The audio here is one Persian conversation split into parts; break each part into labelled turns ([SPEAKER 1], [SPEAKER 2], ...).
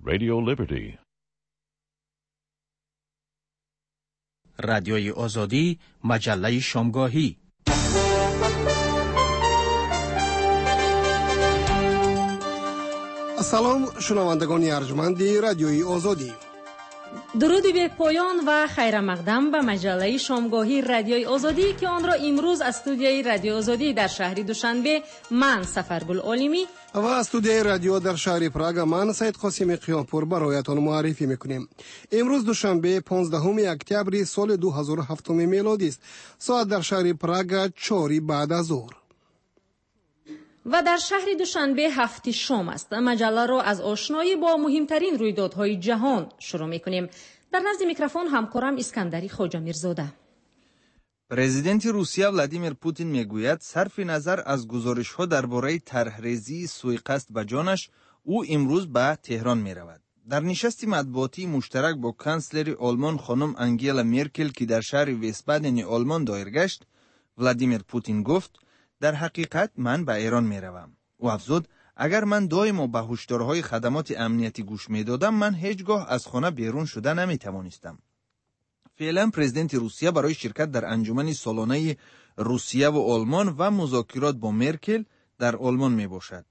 [SPEAKER 1] Radio Liberty.
[SPEAKER 2] رادیوی آزادی، مجله شامگاهی.
[SPEAKER 3] سلام شنوندگان ارجمند رادیوی آزادی.
[SPEAKER 4] درود به پایان و خیر مقدم به مجله شامگاهی رادیوی آزادی که آن را امروز از استودیوی رادیو آزادی در شهر دوشنبه من سفرگل عالمی
[SPEAKER 3] و استودیوی رادیو در شهر پراگ من سید قاسم قیامپور برایتان معرفی میکنیم. امروز دوشنبه 15 اکتبر سال 2007 میلادی است. ساعت در شهر پراگ 4 بعد از ظهر
[SPEAKER 4] و در شهر دوشنبه 7 شام است. مجله را از آشنایی با مهمترین رویدادهای جهان شروع میکنیم. در نزد میکروفون همکارم اسکندری خواجه میرزاده.
[SPEAKER 5] پرزیدنت روسیه ولادیمیر پوتین میگوید صرف نظر از گزارش‌ها درباره طرح‌ریزی سوءقصد به جانش، او امروز به تهران میرود. در نشست مطبوعاتی مشترک با کانسلر آلمان خانم انگلا مرکل که در شهر ویسبادن آلمان دایر گشت، ولادیمیر پوتین گفت در حقیقت من به ایران میروم. او افزود اگر من دائما به هشدارهای خدمات امنیتی گوش میدادم، من هیچگاه از خانه بیرون شده نمیتوانستم. فعلا پرزیدنت روسیه برای شرکت در انجمن سالانه روسیه و آلمان و مذاکرات با مرکل در آلمان می باشد.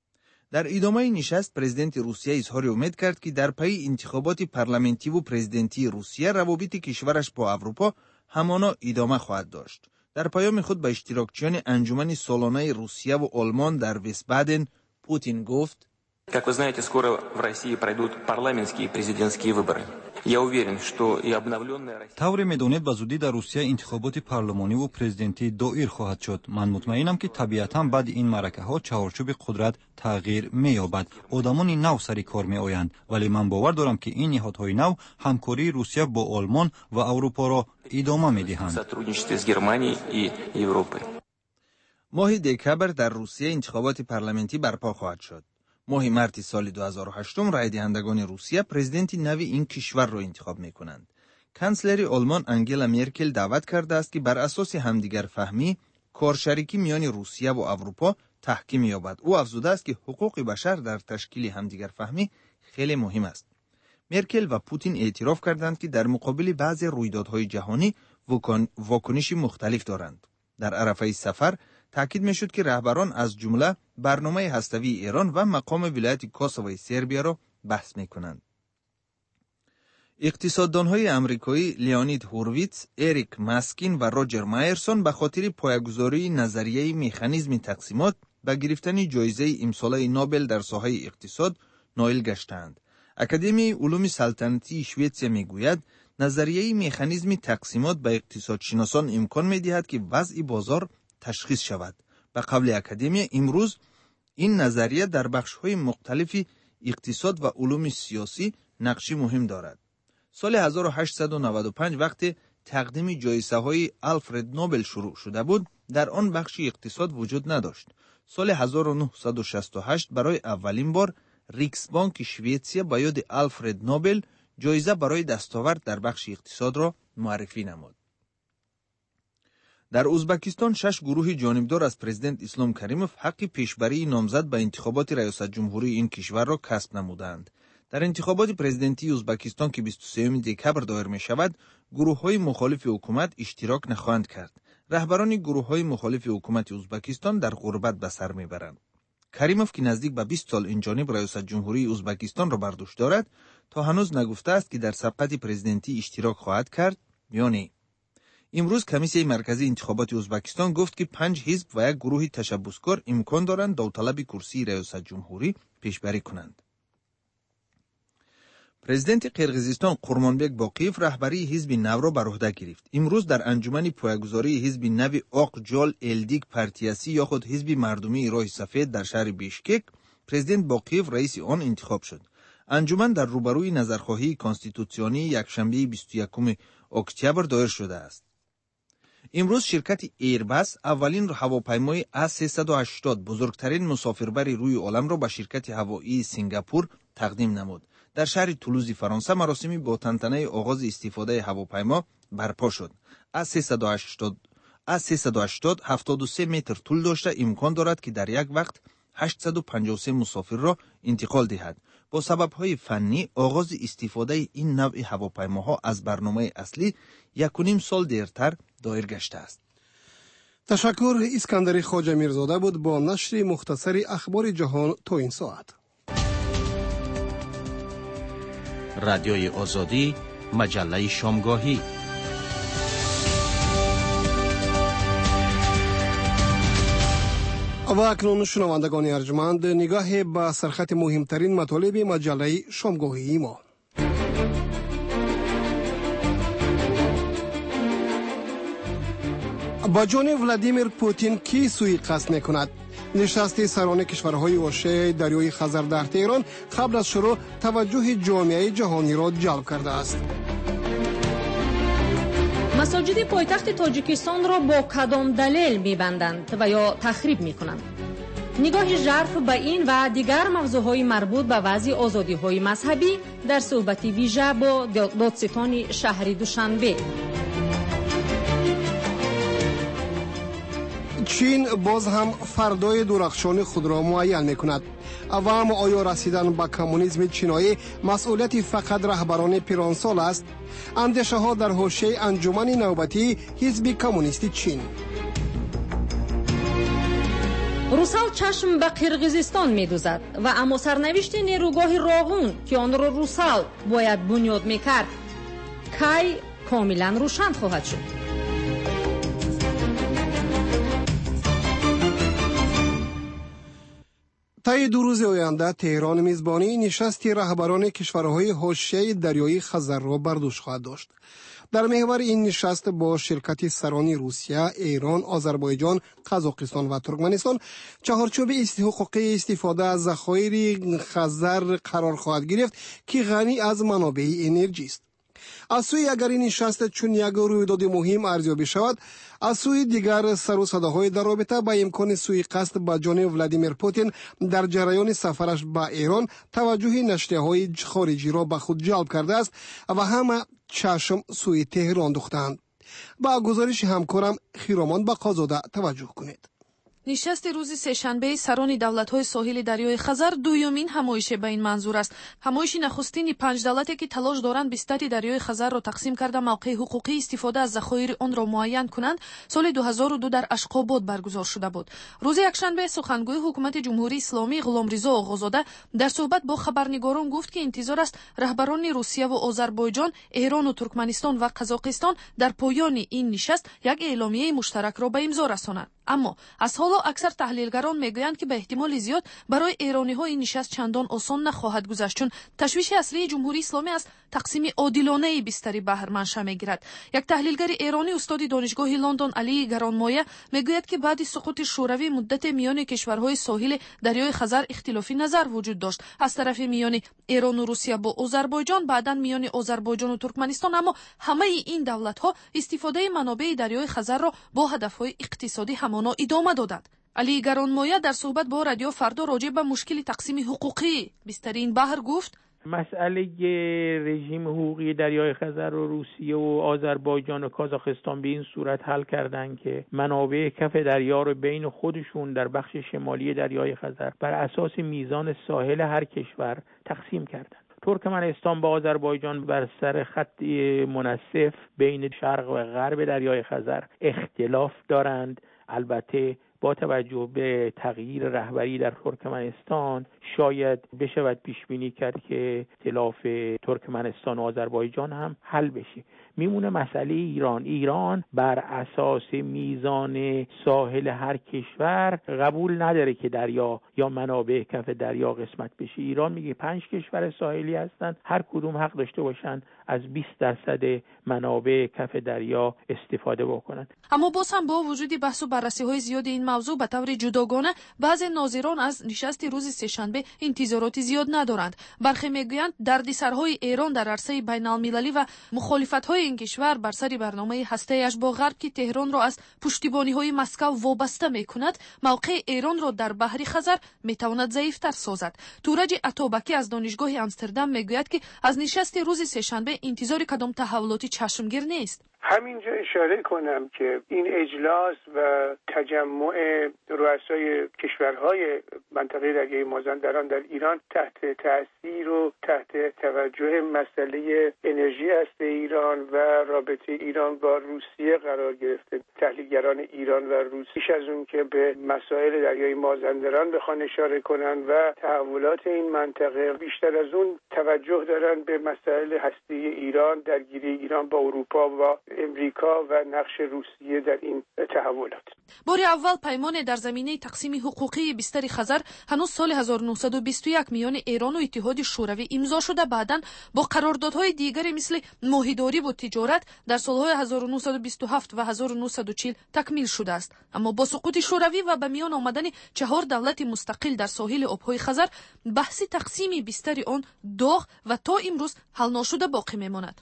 [SPEAKER 5] در ادامه نشست پرزیدنت روسیه اظهار امید کرد که در پی انتخابات پارلمانتی و پرزیدنتی روسیه روابط کشورش با اروپا همانا ادامه خواهد داشت. در پیام خود به اشتراکچیان انجمن سالانه روسیه و آلمان در ویسبادن پوتین گفت:
[SPEAKER 6] Как вы знаете, скоро в России пройдут парламентские и президентские выборы. Я уверен, что и обновленная Россия...
[SPEAKER 7] طور میدونید به زودی در روسیه انتخابات پارلمانی و پرزیدنتی دایر خواهد شد. من مطمئنم که طبیعتاً بعد این معرکه ها چهارچوب قدرت تغییر می‌یابد. آدمان نو سر کار می‌آیند، ولی من باور دارم که این نهادهای نو همکاری روسیه با آلمان و اروپا را ادامه می‌دهند.
[SPEAKER 6] сотрудничестве с Германией и Европой.
[SPEAKER 5] ماه دکبر در روسیه انتخابات پارلمانتی برپا خواهد شد. ماه مارس سال 2008 رای دهندگان روسیه پرزیدنت نو این کشور را انتخاب می‌کنند. کانسلر آلمان انگلا مرکل دعوت کرده است که بر اساس همدیگر فهمی کارشریکی میان روسیه و اروپا تحکیم یابد. او افزوده است که حقوق بشر در تشکیل همدیگر فهمی خیلی مهم است. مرکل و پوتین اعتراف کردند که در مقابل بعضی رویدادهای جهانی واکنشی مختلف دارند. در عرفه سفر تاکید می‌شد که رهبران از جمله برنامه هسته‌ای ایران و مقام ولایت کوسوو سربیا را بحث می‌کنند. اقتصاددان‌های آمریکایی لیونید هورویتز، اریک ماسکین و روجر مایرسون به خاطر پایه‌گذاری نظریه مکانیزم تقسیمات به گرفتن جایزه امسال نوبل در ساحه اقتصاد نائل گشتند. اکادمی علوم سلطنتی سوئیسرا میگوید نظریه مکانیزم تقسیمات به اقتصادشناسان امکان می‌دهد که وضع بازار تشخیص شود. به قول اکادمی امروز این نظریه در بخش‌های مختلف اقتصاد و علوم سیاسی نقشی مهم دارد. سال 1895 وقتی تقدیم جایزه‌های آلفرد نوبل شروع شده بود، در آن بخش اقتصاد وجود نداشت. سال 1968 برای اولین بار ریکس بانک سوئیسرا با یاد آلفرد نوبل جایزه برای دستاورد در بخش اقتصاد را معرفی نمود. در ازبکستان 6 گروه جانبدار از پرزیدنت اسلام کریموف حق پیشبری نامزد به انتخابات ریاست جمهوری این کشور را کسب نمودند. در انتخابات پرزیدنتی ازبکستان که 23 دکبر دایر می شود، گروه‌های مخالف حکومت اشتراک نخواهند کرد. رهبران گروه‌های مخالف حکومت ازبکستان در غربت به سر میبرند. کریموف که نزدیک به 20 سال این جانب ریاست جمهوری ازبکستان را بر دوش دارد، تا هنوز نگفته است که در سبقت پرزیدنتی اشتراک خواهد کرد یا نه. امروز کمیسیه مرکزی انتخابات ازبکستان گفت که 5 حزب و یک گروه تشبثکار امکان دارند داوطلب کرسی ریاست جمهوری پیشبری کنند. پرزیدنت قرقیزستان قورمانبک باقیف رهبری حزب نو را بر عهده گرفت. امروز در انجمن پایه‌گذاری حزب نو آق جال الدیک پارتیاسی یا خود حزب مردمی راه سفید در شهر بیشکک، پرزیدنت باقیف رئیس آن انتخاب شد. انجمن در روبروی نظرخواهی کانستیتوسیونی یکشنبه 21 اکتبر دایر شده است. امروز شرکت ایرباس اولین هواپیمای A380 بزرگترین مسافربر روی عالم را به شرکت هوایی سنگاپور تقدیم نمود. در شهر تولوز فرانسه مراسمی با تنتنه آغاز استفاده هواپیما برپا شد. A380 73 متر طول داشته امکان دارد که در یک وقت 853 مسافر را انتقال دهد. با سبب‌های فنی آغاز استفاده این نوع هواپیماها از برنامه اصلی 1.5 سال دیرتر دایر گشته است.
[SPEAKER 3] تشکر. اسکندری خواجه میرزاده بود با نشر مختصر اخبار جهان تا این ساعت.
[SPEAKER 2] رادیوی آزادی، مجله شامگاهی.
[SPEAKER 3] و اکنون شنوندگان ارجمند، نگاه به سرخط مهمترین مطالب مجله شامگاهی ما. با جان ولادیمیر پوتین کی سوی قصد میکند؟ نشست سران کشورهای حوزه دریای خزر در تهران قبل از شروع توجه جامعه جهانی را جلب کرده است.
[SPEAKER 4] مساجد پایتخت تاجیکستان را با کدام دلیل می‌بندند و یا تخریب می‌کنند؟ نگاه ژرف به این و دیگر موضوعهای مربوط به وضع آزادی‌های مذهبی در صحبت ویژه با دادستان شهر دوشنبه.
[SPEAKER 3] چین باز هم فردای درخشان خود را معین می‌کند. و اما آیا رسیدن به کمونیسم چینایی مسئولیت فقط رهبران پیرانسال است؟ اندیشه ها در حوزه انجمن نوبتی حزب کمونیست چین.
[SPEAKER 4] روسال چشم به قرقیزستان می‌دوزد و اما سرنوشت نیروگاه راغون که آن را روسال باید بنیاد می‌کرد کی کاملا روشن خواهد شد.
[SPEAKER 3] طی 2 روز آینده تهران میزبانی نشست رهبران کشورهای حوزه دریایی خزر را بر دوش خواهد داشت. در محور این نشست با شرکت سران روسیه، ایران، آذربایجان، قزاقستان و ترکمنستان چهارچوب حقوقی استفاده از ذخایر خزر قرار خواهد گرفت که غنی از منابع انرژی است. از سوی اگر این نشست چون یک رویداد مهم ارزیابی شود، از سوی دیگر سر و صداهای در رابطه با امکان سوءقصد به جان ولادیمیر پوتین در جریان سفرش به ایران توجه نشریه‌های خارجی را به خود جلب کرده است و همه چشم سوی تهران دوختند. با گزارش همکارم خیرامان بقازاده توجه کنید.
[SPEAKER 1] نشست روز سه‌شنبه سران دولت‌های ساحل دریای خزر دومین همایش به این منظور است. همایش نخستین 5 دولتی که تلاش دارند بستر دریای خزر را تقسیم کرده موقع حقوقی استفاده از ذخایر آن را معین کنند سال 2002 در اشخاباد برگزار شده بود. روز یکشنبه سخنگوی حکومت جمهوری اسلامی غلامرضا آقازاده در صحبت با خبرنگاران گفت که انتظار است رهبران روسیه و آذربایجان، ایران و ترکمنستان و قزاقستان در پایان این نشست یک اعلامیه مشترک را به امضا رسانند. اما از حالا اکثر تحلیلگران میگویند که به احتمال زیاد برای ایرانی‌ها این نشست چندان آسان نخواهد گذشت، چون تشویش اصلی جمهوری اسلامی از تقسیم عادلانه بستر بحر منشأ میگیرد. یک تحلیلگر ایرانی استاد دانشگاه لندن علی گرانمایه میگوید که بعد سقوط شوروی مدت میان کشورهای ساحل دریای خزر اختلافی نظر وجود داشت، از طرف میان ایران و روسیه با آذربایجان، بعداً میان آذربایجان و ترکمنستان، اما همه این دولت‌ها استفاده منابع دریای خزر را با هدف‌های اقتصادی همانا ادامه دادند. علی گرانمایه در صحبت با رادیو فردا راجع به مشکل تقسیم حقوقی بستر این بحر گفت:
[SPEAKER 8] مسئله رژیم حقوقی دریای خزر و روسیه و آذربایجان و قزاقستان به این صورت حل کردند که منابع کف دریا رو بین خودشون در بخش شمالی دریای خزر بر اساس میزان ساحل هر کشور تقسیم کردند. ترکمنستان با آذربایجان بر سر خط منصف بین شرق و غرب دریای خزر اختلاف دارند. البته با توجه به تغییر رهبری در ترکمنستان شاید بشود پیش بینی کرد که اختلاف ترکمنستان و آذربایجان هم حل بشه. میمونه مسئله ایران بر اساس میزان ساحل هر کشور قبول نداره که دریا یا منابع کف دریا قسمت بشه. ایران میگه 5 کشور ساحلی هستن، هر کدوم حق داشته باشن از 20% منابع کف دریا استفاده بکنن.
[SPEAKER 1] اما باز هم با وجود بحث و بررسی‌های زیاد این موضوع به طور جداگانه بعضی ناظران از نشست روز سه‌شنبه انتظارات زیاد ندارند. برخی میگویند دردسرهای ایران در عرصه بین‌المللی و مخالفت‌های این کشور بر سر برنامه هسته‌ایش با غرب که تهران را از پشتیبانی‌های مسکو وابسته می‌کند، موقع ایران را در بحر خزر می‌تواند ضعیف‌تر سازد. تورج عطابکی از دانشگاه آمستردام میگوید که از نشست روز سه‌شنبه انتظار کدام تحولاتی چشمگیر نیست.
[SPEAKER 9] همینجا اشاره کنم که این اجلاس و تجمع رؤسای کشورهای منطقه دریای مازندران در ایران تحت تأثیر و تحت توجه مسئله انرژی هسته ایران و رابطه ایران با روسیه قرار گرفته. تحلیلگران ایران و روسیه پیش از اون که به مسائل دریای مازندران بخوان اشاره کنن و تحولات این منطقه، بیشتر از اون توجه دارن به مسائل هسته ایران، درگیری ایران با اروپا و امریکا و نقش روسیه در این تحولات.
[SPEAKER 1] بار اول پیمان در زمینه تقسیم حقوقی بستر خزر هنوز سال 1921 میان ایران و اتحاد شوروی امضا شده، بعداً با قراردادهای دیگری مثل ماهیداری و تجارت در سالهای 1927 و 1940 تکمیل شده است. اما با سقوط شوروی و به میان آمدن 4 دولت مستقل در ساحل آبهای خزر، بحث تقسیم بستر آن داغ و تا امروز حل نشده باقی میماند.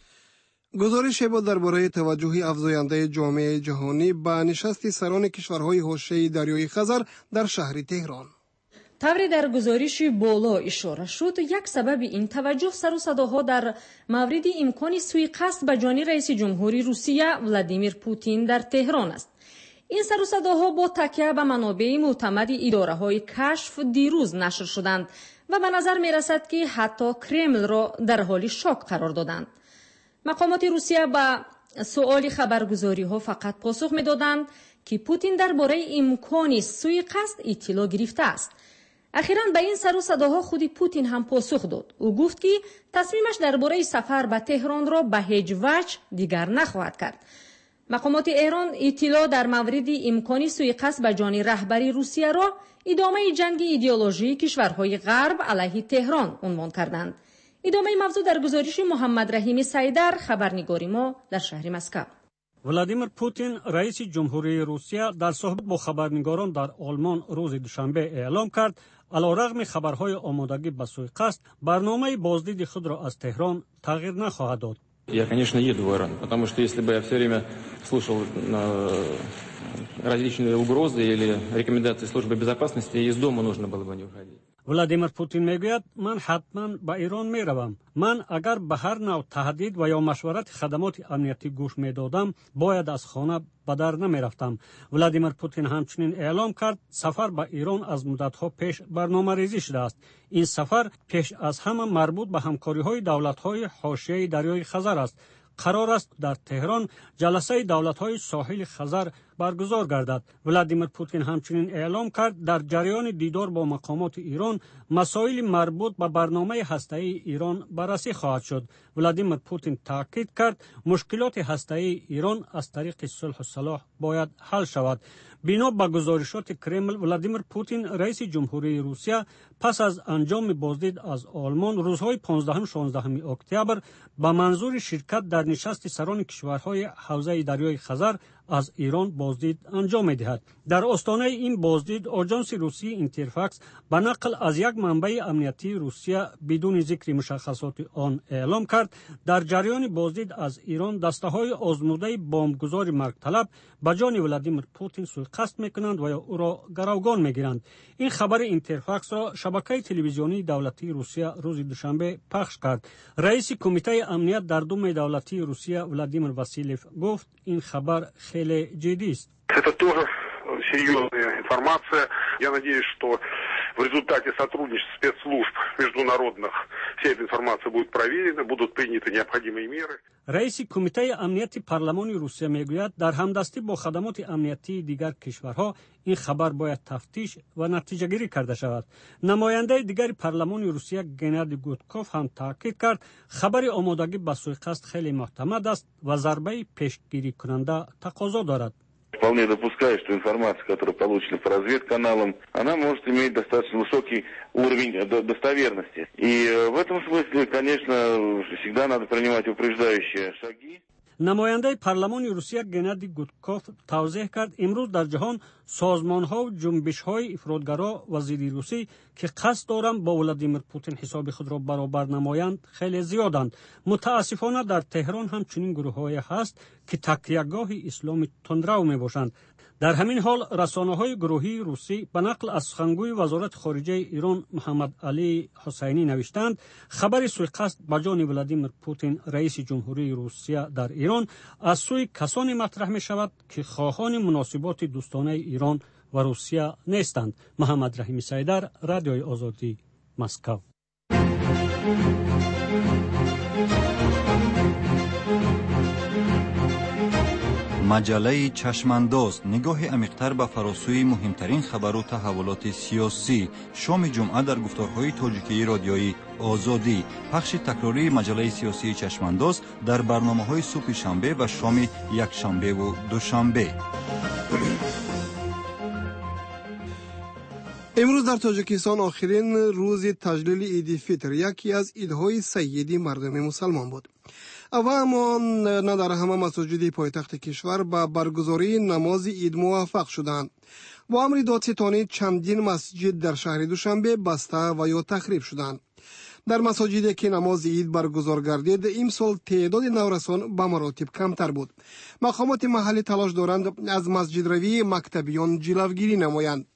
[SPEAKER 3] گزارش بود درباره توجه افزاینده جامعه جهانی به نشست سران کشورهای حوزه دریای خزر در شهر تهران.
[SPEAKER 4] طوری در گزارش بالا اشاره شد، یک سبب این توجه سر و صداها در مورد امکان سوءقصد به جان رئیس جمهوری روسیه ولادیمیر پوتین در تهران است. این سر و صداها با تکیه به منابع معتمد اداره‌های کشف دیروز نشر شدند و به نظر می رسد که حتی کرمل را در حال شاک قرار دادند. مقامات روسیه به سؤال خبرگزاری ها فقط پاسخ می دادند که پوتین درباره امکان سوءقصد اطلاع گرفته است. اخیراً به این سر و صداها خود پوتین هم پاسخ داد. او گفت که تصمیمش درباره سفر به تهران را به هیچ وجه دیگر نخواهد کرد. مقامات ایران اطلاع در مورد امکان سوءقصد به جان رهبری روسیه را ادامه جنگ ایدئولوژی کشورهای غرب علیه تهران عنوان کردند. ادامه موضوع در گزارش محمد رحیم سیدر، خبرنگاری ما در شهر مسکو.
[SPEAKER 10] ولادیمیر پوتین رئیس جمهوری روسیه در صحبت با خبرنگاران در آلمان روز دوشنبه اعلام کرد علیرغم خبرهای آمادگی به سوءقصد، برنامه بازدید خود را از تهران تغییر نخواهد داد.
[SPEAKER 6] Я, конечно, еду в Иран, потому что если бы я все время слушал различные угрозы или рекомендации службы безопасности, из дома нужно было бы не уходить.
[SPEAKER 10] ولادیمیر پوتین میگوید من حتما به ایران میروم. من اگر به هر نوع تهدید و یا مشورت خدمات امنیتی گوش میدادم، باید از خانه به در نمیرفتم. ولادیمیر پوتین همچنین اعلام کرد سفر به ایران از مدت‌ها پیش برنامه‌ریزی شده است. این سفر پیش از همه مربوط به همکاری‌های دولت‌های حاشیه دریای خزر است. قرار است در تهران جلسه دولت‌های ساحل خزر برگزار گردد. ولادیمیر پوتین همچنین اعلام کرد در جریان دیدار با مقامات ایران مسائل مربوط به برنامه هسته‌ای ایران بررسی خواهد شد. ولادیمیر پوتین تاکید کرد مشکلات هسته‌ای ایران از طریق صلح و صلاح باید حل شود. بنا به گزارشات کرمل، ولادیمیر پوتین رئیس جمهوری روسیه پس از انجام بازدید از آلمان روزهای 15-16 اکتبر به منظور شرکت در نشست سران کشورهای حوزه دریای خزر از ایران بازدید انجام می‌دهد. در آستانه این بازدید آژانس روسی اینترفاکس به نقل از یک منبع امنیتی روسیه بدون ذکر مشخصات آن اعلام کرد در جریان بازدید از ایران دسته‌های آزموده بمبگذار مرگ طلب به جان ولادیمیر پوتین سوءقصد می‌کنند و او را گروگان می‌گیرند. این خبر اینترفاکس را شبکه تلویزیونی دولتی روسیه روز دوشنبه پخش کرد. رئیس کمیته امنیت در دوم دولتی روسیه ولادیمیر واسیلیف گفت این خبر خیلی جدی است.
[SPEAKER 11] Это тоже серьезная информация. Я надеюсь, что в результате сотрудничества спецслужб международных вся эта информация будет проверена, будут приняты необходимые меры.
[SPEAKER 10] رئیس کمیته امنیت پارلمان روسیه میگوید در همدستی با خدمات امنیتی دیگر کشورها این خبر باید تفتیش و نتیجه گیری کرده شود. نماینده دیگر پارلمان روسیه گنادی گودکوف هم تاکید کرد خبر آمادگی به سوءقصد خیلی معتمد است و ضربه پیشگیری کننده تقاضا دارد.
[SPEAKER 12] Вполне допускаю, что информация, которая получена по разведканалам, она может иметь достаточно высокий уровень достоверности. И в этом смысле, конечно, всегда надо принимать упреждающие шаги.
[SPEAKER 10] نماینده پارلمان روسیه گنادی گودکوف توضیح کرد امروز در جهان سازمان‌ها و جنبش‌های افراطگرا و ضد روسی که قصد دارند با ولادیمیر پوتین حساب خود را برابر نمایند خیلی زیادند. متاسفانه در تهران هم چنین گروه‌هایی هست که تکیه‌گاه اسلام تندرو می‌باشند. در همین حال رسانه‌های گروهی روسی به نقل از سخنگوی وزارت خارجه ایران محمد علی حسینی نوشتند خبر سوءقصد به جان ولادیمیر پوتین رئیس جمهوری روسیه در ایران از سوی کسانی مطرح می شود که خواهان مناسبات دوستانه ایران و روسیه نیستند. محمد رحیمی سیدر، رادیوی آزادی، مسکو.
[SPEAKER 7] مجله چشمانداز نگاه عمیق‌تر به فراسوی مهمترین خبر و تحولات سیاسی. شام جمعه در گفتارهای تاجیکی رادیویی آزادی. پخش تکراری مجله سیاسی چشمانداز در برنامه‌های صبح شنبه و شام یکشنبه و دوشنبه.
[SPEAKER 3] امروز در تاجیکستان آخرین روز تجلیل عید فطر، یکی از عیدهای سیدی مردم مسلمان بود. و اما نه در همه مساجد پایتخت کشور به برگزاری نماز عید موفق شدند. با امر دادستانی چندین مسجد در شهر دوشنبه بسته و یا تخریب شدند. در مساجدی که نماز عید برگزار گردید امسال تعداد نورسان به مراتب کمتر بود. مقامات محلی تلاش دارند از مسجد روی مکتبیان جلوگیری نمایند.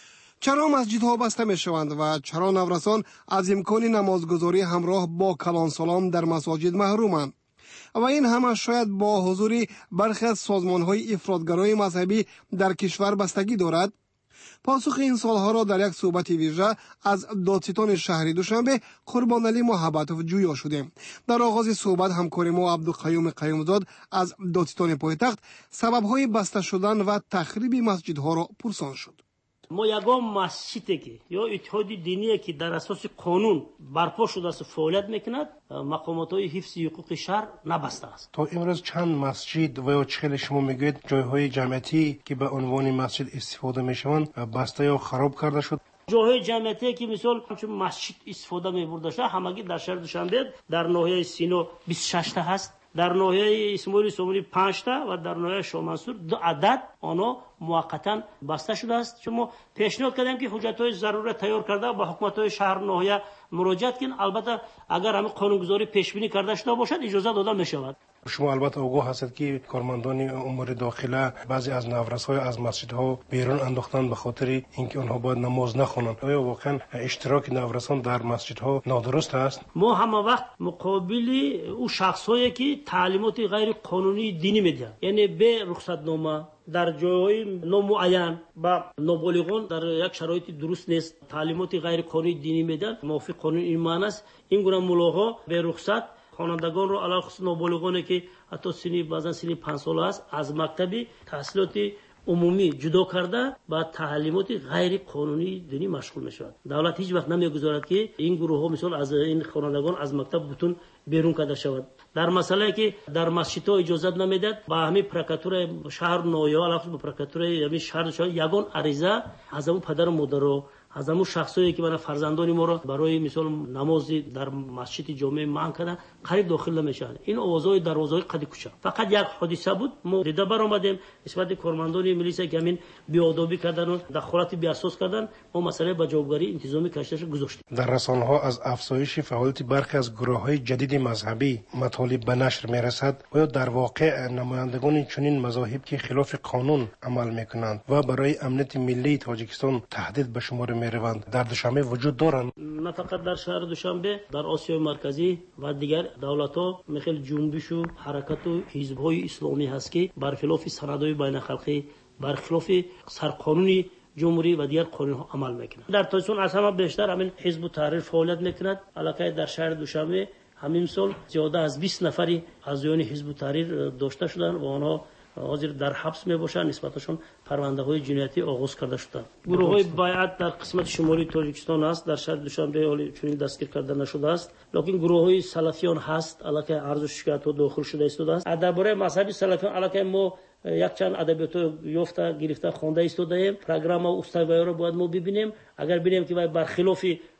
[SPEAKER 3] چرا مسجدها بسته می شوند و چرا نورسان از امکان نمازگزاری همراه با کلانسالان در مساجد محرومند؟ و این همه شاید با حضور برخی از سازمان‌های افراطگرای مذهبی در کشور بستگی دارد. پاسخ این سالها را در یک صحبت ویژه از دادستان شهر دوشنبه قربانعلی محبتوف جویا شدیم. در آغاز صحبت همکار ما عبدالقیوم قیومزاد از دادستان پایتخت سبب‌های بسته شدن و تخریب مسجدها را پرسان شد.
[SPEAKER 13] ما یگان مسجدی که یا اتحاد دینی که در اساس قانون برپا شده است فعالیت میکند، مقامات‌های حفظ حقوق شهر نبسته است.
[SPEAKER 14] تا امروز چند مسجد و یا چخیل شما میگوید جایهای جمعیتی که به عنوان مسجد استفاده میشوند بسته یا خراب کرده شد؟
[SPEAKER 13] جاهای جمعیتی که مثال چون مسجد استفاده میبرده شده همگی در شهر دوشنبه در ناحیه سینو 26 تا هست، در ناحیه اسماعیل سومنی 5 تا و در ناحیه شامنصور 2 عدد آنها موقتا بسته شده است. چون ما پیشنهاد کردیم که حجت‌های ضروری تیار کرده با حکومت‌های شهر ناحیه مراجعت کنند. البته اگر همین قانونگذاری پیش بینی کرده شده باشد اجازه داده می‌شود.
[SPEAKER 14] شما البته آگاه هستید که کارمندان امور داخله بعضی از نورس‌های از مسجدها بیرون انداختن به خاطر اینکه آنها باید نماز نخوانند. آیا واقعا اشتراک نورسان در مسجدها نادرست است؟
[SPEAKER 13] ما همه وقت مقابل او شخصایی که تعلیمات غیر قانونی دینی میدن، یعنی به رخصتنامه در جای نامعین با نابالغان در یک شرایط درست نیست تعلیمات غیر قانونی دینی میدن، موافق قانون این معنی است. این گونه ملاها به رخصت خوانندگان رو علاوه خصوص نابالغانی که حتی سنی بعضا سنی 5 ساله است از مکتبی تحصیلات عمومی جدا کرده با تعلیمات غیر قانونی دینی مشغول میشود. دولت هیچ وقت نمیگذارد که این گروه ها مثلا از این خوانندگان از مکتب بتون بیرون کرده شود. در مسئله که در مسجدها اجازه نمیداد با همین پرکاتور شهر نویا علاوه به پرکاتور همین شهر شهر یگان عریضه از اون پدر و مادر رو از همون شخصایی که برای فرزندان ما رو برای مثال نمازی در مسجد جامعه منع کردن قریب داخل نمیشن. این آوازهای دروازهای قد کوچه فقط یک حادثه بود. ما دیده برآمدیم نسبت کارمندان ملیسا که همین بی‌آدابی کردن و دخالت بی اساس کردن، ما مسئله به جوابگری انتظامی کشتش گذاشتیم.
[SPEAKER 14] در رسانه‌ها از افزایش فعالیت برخی از گروه‌های جدید مذهبی مطالب به نشر میرسد و یا در واقع نمایندگان چنین مذاهب که خلاف قانون عمل میکنند و برای امنیت ملی تاجیکستان تهدید به شمار میروند در دوشنبه وجود دارند؟
[SPEAKER 13] نه فقط در شهر دوشنبه، در آسیای مرکزی و دیگر دولت‌ها مثل جنبش و حرکت و حزب‌های اسلامی هست که برخلاف سندهای بین‌الخلقی، برخلاف سرقانونی جمهوری و دیگر قانون‌ها عمل میکنند. در تاجیکستان از همه بیشتر همین حزب تحریر فعالیت میکند. علاقه در شهر دوشنبه همین سال زیاده از 20 نفری از یون حزب تحریر داشته شدند و آنها حاضر در حبس میباشند. نسبتشون پرونده‌های جنایتی آغاز کرده شده. گروه‌های بیعت در قسمت شمالی تاجیکستان است. در شهر دوشنبه حالی چنین دستگیر کرده نشده است، لیکن گروه‌های سلفیان هست علاقه عرض و شکایت داخل شده است. درباره مذهب سلفیان علاقه ما یک چند ادبیات یافته گرفته خوانده ایستاده ایم. پروگرام و استوایی رو باید ما ببینیم. اگر ببینیم که برخلاف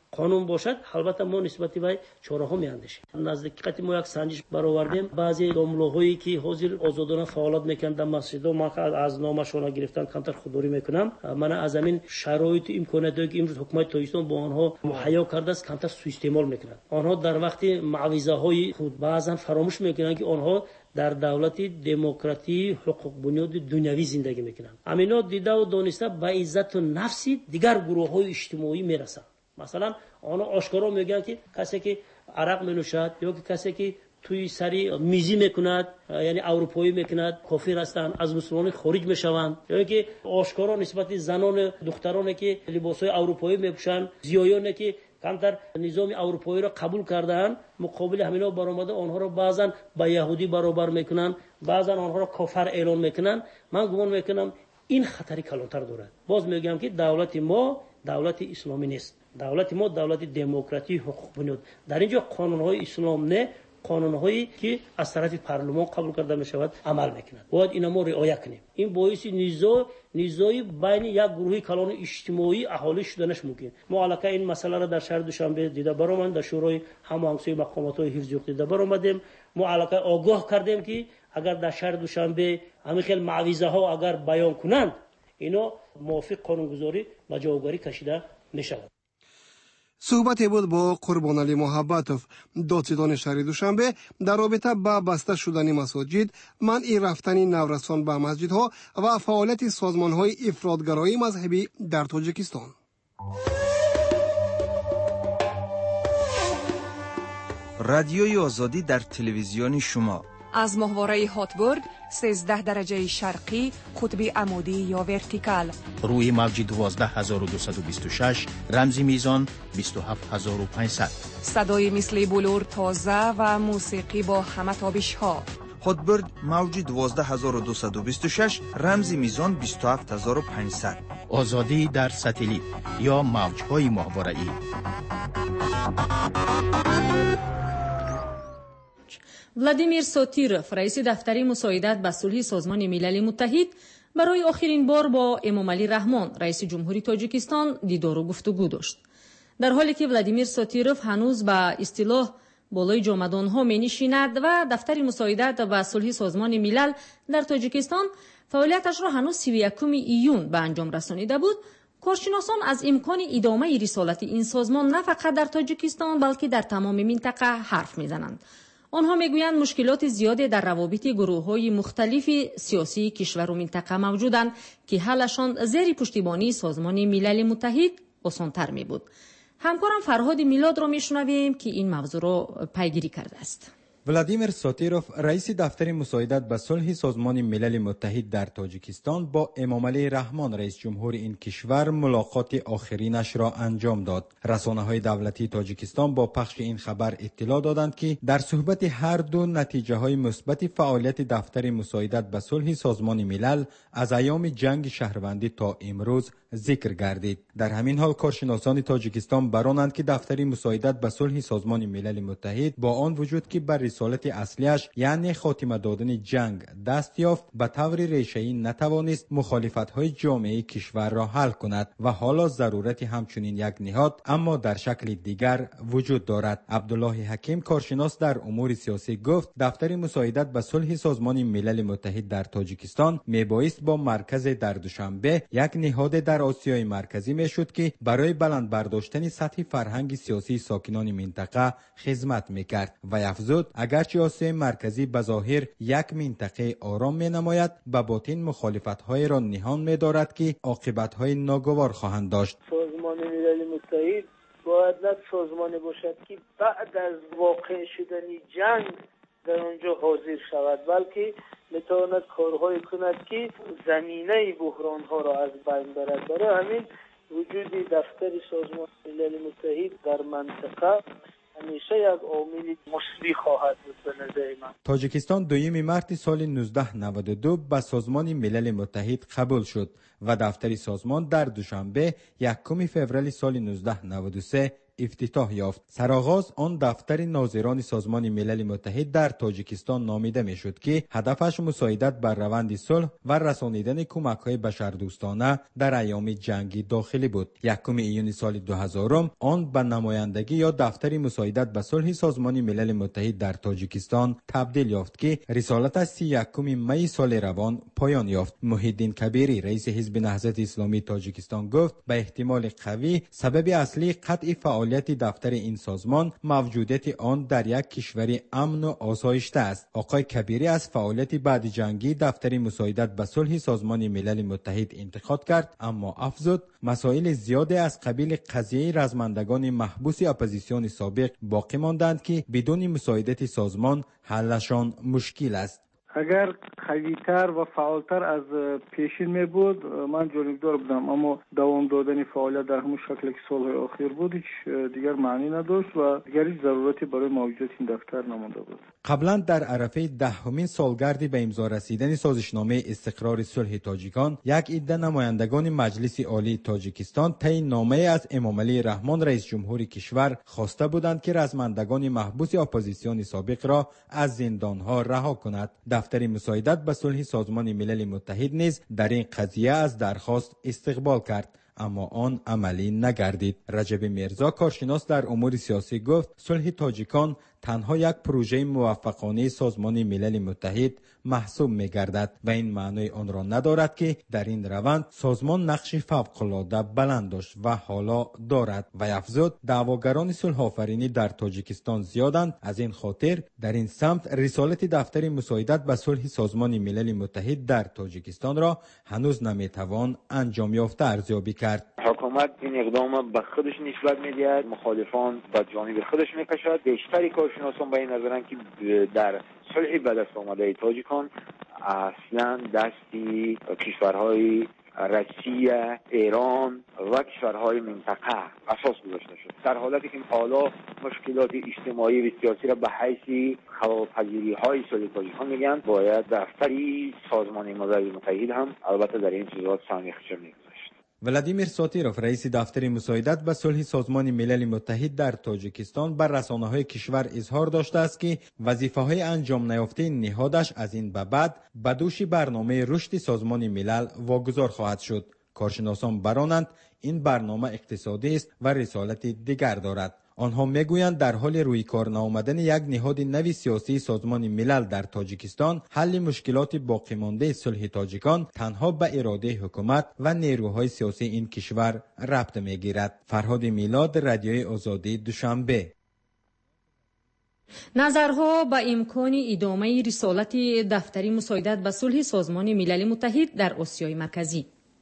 [SPEAKER 13] قانون باشد، البته ما نسبت به چاره‌ها میاندیشیم. نزدیکت ما یک سنجش برآوردیم، بعضی داملوهایی که حاضر آزادانه فعالیت میکنند در مسجدها، ما از نامشون گرفتن کمتر خودداری میکنم. من از همین شرایط امکاناتی که امروز حکومت تاجیکستان با آنها مهیا کرده است کمتر سوء استعمال میکنند. آنها در وقت معوضه های خود بعضا فراموش میکنند که آنها در دولت دموکراتی حقوق بنیاد دنیوی زندگی میکنند. همینا دیده و دانسته به عزت و نفس دیگر گروه های اجتماعی میرسند. مثلا آنها آشکارا میگن که کسی که عرق مینوشد یا که کسی که توی سری میزی میکند، یعنی اروپایی میکند، کافر هستند، از مسلمان خارج میشوند. یا که آشکارا نسبت زنان دخترانی که لباسای اروپایی میپوشند، زیایانی که کمتر نظام اروپایی را قبول کردند، مقابل همینا برآمده آنها را بعضا با یهودی برابر میکنند، بعضا آنها را کافر اعلان میکنند. من گمان میکنم این خطری کلانتر دارد. باز میگم که دولت ما دولت اسلامی نیست. دولت ما دولت دموکراتی حقوق بنیاد. در اینجا قانون‌های اسلام نه، قانون‌هایی که از طرف پارلمان قبول کرده می‌شود عمل می‌کنند. باید اینا ما رعایت کنیم. این باعث نزاعی بین یک گروه کلان اجتماعی اهالی شدنش ممکن. ما علاقه این مسئله را در شهر دوشنبه دیده برآمد، در شورای هماهنگی مقامات‌های حفظ حقوق دیده برآمدیم. ما علاقه آگاه کردیم که اگر در شهر دوشنبه همین خیلی معوضه‌ها اگر بیان کنند، اینا موافق قانونگذاری و جوابگاری کشیده می‌شود.
[SPEAKER 3] صحبتی بود با قربان علی محبتوف، دادستان شهر دوشنبه، در رابطه با بسته شدن مساجد، منع رفتن نورسان به مسجدها و فعالیت سازمان‌های افراطگرایی مذهبی در تاجیکستان.
[SPEAKER 5] رادیوی آزادی در تلویزیون شما
[SPEAKER 15] از ماهواره هاتبورگ 13 درجه شرقی قطب عمودی یا ورتیکال،
[SPEAKER 2] روی موج 12226 رمزی میزان 27500،
[SPEAKER 15] صدای مثل بلور تازه و موسیقی با همه تابش ها.
[SPEAKER 5] هاتبورگ موج 12226 رمزی میزان 27500.
[SPEAKER 2] آزادی در ساتلیت یا موج‌های ماهواره‌ای.
[SPEAKER 4] ولادیمیر سوتیروف، رئیس دفتر مساعدت به صلح سازمان ملل متحد، برای آخرین بار با امامعلی رحمان، رئیس جمهوری تاجیکستان، دیدار و گفتگو داشت. در حالی که ولادیمیر سوتیروف هنوز به اصطلاح بالای جامدانها می‌نشیند و دفتر مساعدت به صلح سازمان ملل در تاجیکستان فعالیتش را هنوز 31 ایون به انجام رسانیده بود، کارشناسان از امکان ادامه رسالت این سازمان نه فقط در تاجیکستان بلکه در تمام منطقه حرف می‌زنند. آنها میگویند مشکلات زیادی در روابط گروه‌های مختلف سیاسی کشور و منطقه موجودند که حلشان زیر پشتیبانی سازمان ملل متحد آسان‌تر می‌بود. همکارم فرهاد میلاد را میشنویم که این موضوع را پیگیری کرده است.
[SPEAKER 16] ولادیمیر سوتیروف، رئیس دفتر مساعدت به صلح سازمان ملل متحد در تاجیکستان، با امامعلی رحمان، رئیس جمهور این کشور، ملاقات آخرینش را انجام داد. رسانه‌های دولتی تاجیکستان با پخش این خبر اطلاع دادند که در صحبت هر دو نتیجه‌های مثبت فعالیت دفتر مساعدت به صلح سازمان ملل از ایام جنگ شهروندی تا امروز ذکر گردید. در همین حال کارشناسان تاجیکستان برانند که دفتر مساعدت به صلح سازمان ملل متحد با آن وجود که بر رسالت اصلیش یعنی خاتمه دادن جنگ دست یافت، به طور ریشه‌ای نتوانست مخالفت‌های جامعه کشور را حل کند و حالا ضرورت همچنین یک نهاد اما در شکل دیگر وجود دارد. عبدالله حکیم، کارشناس در امور سیاسی، گفت دفتر مساعدت به صلح سازمان ملل متحد در تاجیکستان میبایست با مرکز در دوشنبه یک نهاد در آسیای مرکزی میشد که برای بلند برداشتن سطح فرهنگ سیاسی ساکنان منطقه خدمت میکرد و افزود اگرچه آسیای مرکزی به ظاهر یک منطقه آرام مینماید، به باطن مخالفت‌های را نهان می‌دارد که عاقبت‌های ناگوار خواهند داشت.
[SPEAKER 17] سازمان ملل متحد باید نه سازمانی باشد که بعد از واقع شدن جنگ در آنجا حاضر شود، بلکه میتواند کارهایی کند که زمینه بحران‌ها را از بین برد. برای همین وجود دفتر سازمان ملل متحد در منطقه همیشه یک عامل مثبت خواهد بود به نظر من.
[SPEAKER 16] تاجیکستان 2 مارس سال 1992 به سازمان ملل متحد قبول شد و دفتر سازمان در دوشنبه 1 فوریه سال 1993 افتتاح یافت. سرآغاز آن دفتر ناظران سازمان ملل متحد در تاجیکستان نامیده میشد که هدفش مساعدت بر روند صلح و رسانیدن کمک‌های بشردوستانه در ایام جنگ داخلی بود. 1 ایون سال 2000 آن به نمایندگی یا دفتر مساعدت به صلح سازمان ملل متحد در تاجیکستان تبدیل یافت که رسالتش 31 می سال روان پایان یافت. محیدین کبیری رئیس حزب نهضت اسلامی تاجیکستان گفت به احتمال قوی سبب اصلی قطع فعالیت دفتر این سازمان موجودیت آن در یک کشور امن و آسایشته است. آقای کبیری از فعالیت بعد جنگی دفتر مساعدت به صلح سازمان ملل متحد انتقاد کرد، اما افزود مسائل زیادی از قبیل قضیه رزمندگان محبوس اپوزیسیون سابق باقی ماندند که بدون مساعدت سازمان حلشان مشکل است.
[SPEAKER 17] اگر قوی‌تر و فعالتر از پیشین می بود من جانبدار بودم، اما دوام دادن فعالیت در همون شکل که سالهای اخیر بود هیچ دیگر معنی نداشت و دیگر هیچ ضرورتی برای موجودیت این دفتر نمانده بود.
[SPEAKER 16] قبلا در عرفه 10مین سالگرد به امضا رسیدن سازشنامه استقرار صلح تاجیکان یک عده نمایندگان مجلس عالی تاجیکستان طی نامه از امامعلی رحمان رئیس جمهور کشور خواسته بودند که رزمندگان محبوس اپوزیسیون سابق را از زندانها رها کند. دفتر مساعدت به صلح سازمان ملل متحد نیز در این قضیه از درخواست استقبال کرد، اما آن عملی نگردید. رجب میرزا کارشناس در امور سیاسی گفت صلح تاجیکان تنها یک پروژه موفقانه سازمان ملل متحد محسوب می‌گردد و این معنی آن را ندارد که در این روند سازمان نقش فوق‌العاده بلند داشت و حالا دارد. و افزود دعواگران صلح آفرینی در تاجیکستان زیادند، از این خاطر در این سمت رسالت دفتر مساعدت به صلح سازمان ملل متحد در تاجیکستان را هنوز نمیتوان انجام یافته ارزیابی کرد.
[SPEAKER 18] حکومت این اقدام به خودش نسبت میدهد، مخالفان به جانب خودش میکشد. بیشتری کارشناسان به این نظرند که در صلح به دست آمده تاجیکان اصلا دستی کشورهای روسیه، ایران و کشورهای منطقه اساس گذاشته شد، در حالتی که حالا مشکلات اجتماعی و سیاسی را به حیث خلاف‌پذیری های صلح تاجیکان میگن، باید دفتری سازمان ملل متحد هم البته در این چیزات سهمی خودش میگذاشت.
[SPEAKER 16] ولادیمیر ساتیروف رئیس دفتر مساعدت به صلح سازمان ملل متحد در تاجیکستان بر رسانه‌های کشور اظهار داشته است که وظیفه‌های انجام نیافته نهادش از این به بعد به دوش برنامه رشد سازمان ملل واگذار خواهد شد. کارشناسان برانند این برنامه اقتصادی است و رسالت دیگر دارد. آنها میگویند در حال روی کار نآمدن یک نهاد نوی سیاسی سازمان ملل در تاجیکستان، حل مشکلات باقی مانده صلح تاجیکان تنها به اراده حکومت و نیروهای سیاسی این کشور ربط میگیرد. فرهاد میلاد، رادیوی آزادی، دوشنبه.
[SPEAKER 4] نظرها به امکان ادامه رسالت دفتری مساعدت به صلح سازمان ملل متحد در آسیای مرکزی.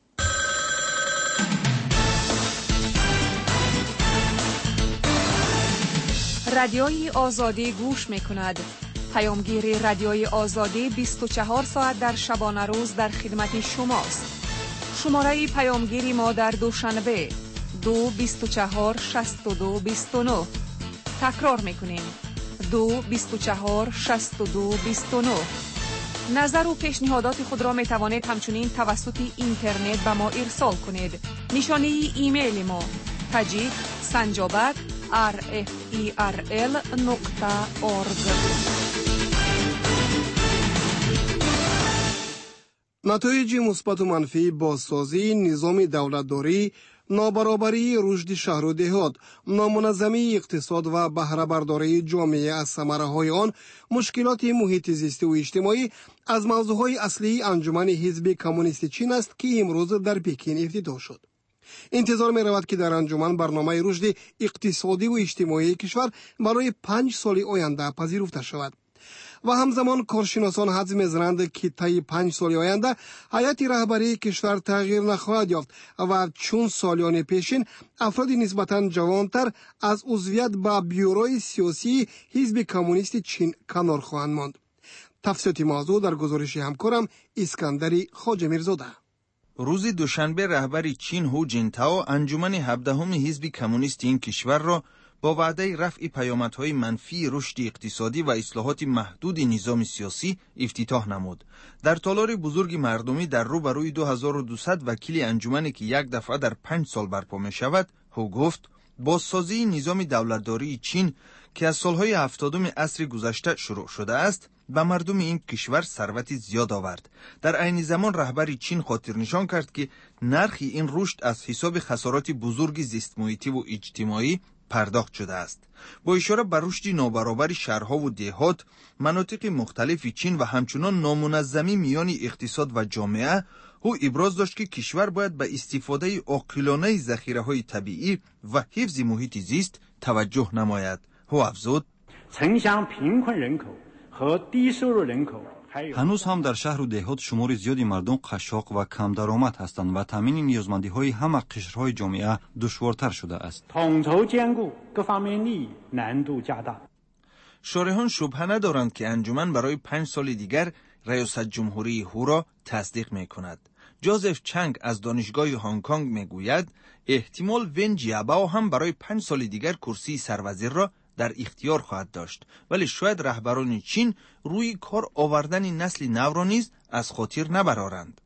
[SPEAKER 15] رادیوی آزادی گوش می‌کند. پیامگیر رادیوی آزادی 24 ساعت در شبانه روز در خدمت شماست. شماره پیامگیری ما در دوشنبه 224 62 29. تکرار می‌کنیم 224 62 29. نظر و پیشنهادات خود را می توانید همچنین توسط اینترنت به ما ارسال کنید. نشانه ایمیل ما تاجیک سنجابک rferl.org.
[SPEAKER 3] نتایج مثبت و منفی بازسازی نظام دولتداری، نابرابری رشد شهر و دهات، نامنظمی اقتصاد و بهره برداری جامعه از ثمره‌های آن، مشکلات محیط زیستی و اجتماعی از موضوعهای اصلی انجمن حزب کمونیست چین است که امروز در پکین افتتاح شد. انتظار می رود که در انجمن برنامه رشد اقتصادی و اجتماعی کشور برای 5 سال آینده پذیرفته شود و همزمان کارشناسان حدس می‌زنند که طی 5 سال آینده هیئت رهبری کشور تغییر نخواهد یافت و چون سالیان پیشین افراد نسبتاً جوانتر از عضویت به بیوروی سیاسی حزب کمونیست چین کنار خواهند ماند. تفصیلات موضوع در گزارش همکارم اسکندری خواجه میرزاده.
[SPEAKER 5] روز دوشنبه رهبر چین هو جینتائو انجمن 17 حزب کمونیست این کشور را با وعده رفع پیامدهای منفی رشد اقتصادی و اصلاحات محدود نظام سیاسی افتتاح نمود. در تالار بزرگ مردمی در روبروی 2200 وکیل انجمنی که یک دفعه در 5 سال برپا می شود، هو گفت بازسازی نظام دولتداری چین که از سالهای 70 عصر گذشته شروع شده است به مردم این کشور ثروت زیاد آورد. در عین زمان رهبر چین خاطر نشان کرد که نرخ این رشد از حساب خسارات بزرگ زیست محیطی و اجتماعی پرداخت شده است. با اشاره بر رشد نابرابر شهرها و دهات، مناطق مختلف چین و همچنان نامنظمی میان اقتصاد و جامعه، او ابراز داشت که کشور باید به استفاده عاقلانه ذخیره‌های طبیعی و حفظ محیط زیست توجه نماید. او افزود:
[SPEAKER 7] هنوز هم در شهر و دهات شمار زیادی مردم قشاق و کم درآمد هستند و تامین نیازمندی‌های همه قشرهای جامعه دشوارتر شده است.
[SPEAKER 5] شارحان شبهه ندارند که انجمن برای 5 سال دیگر ریاست جمهوری هو را تصدیق می‌کند. جوزف چنگ از دانشگاه هنگ کنگ میگوید احتمال ون جیاباو هم برای 5 سال دیگر کرسی سروزیر را در اختیار خواهد داشت، ولی شاید رهبران چین روی کار آوردن نسل نو را نیز از خاطر نبرارند.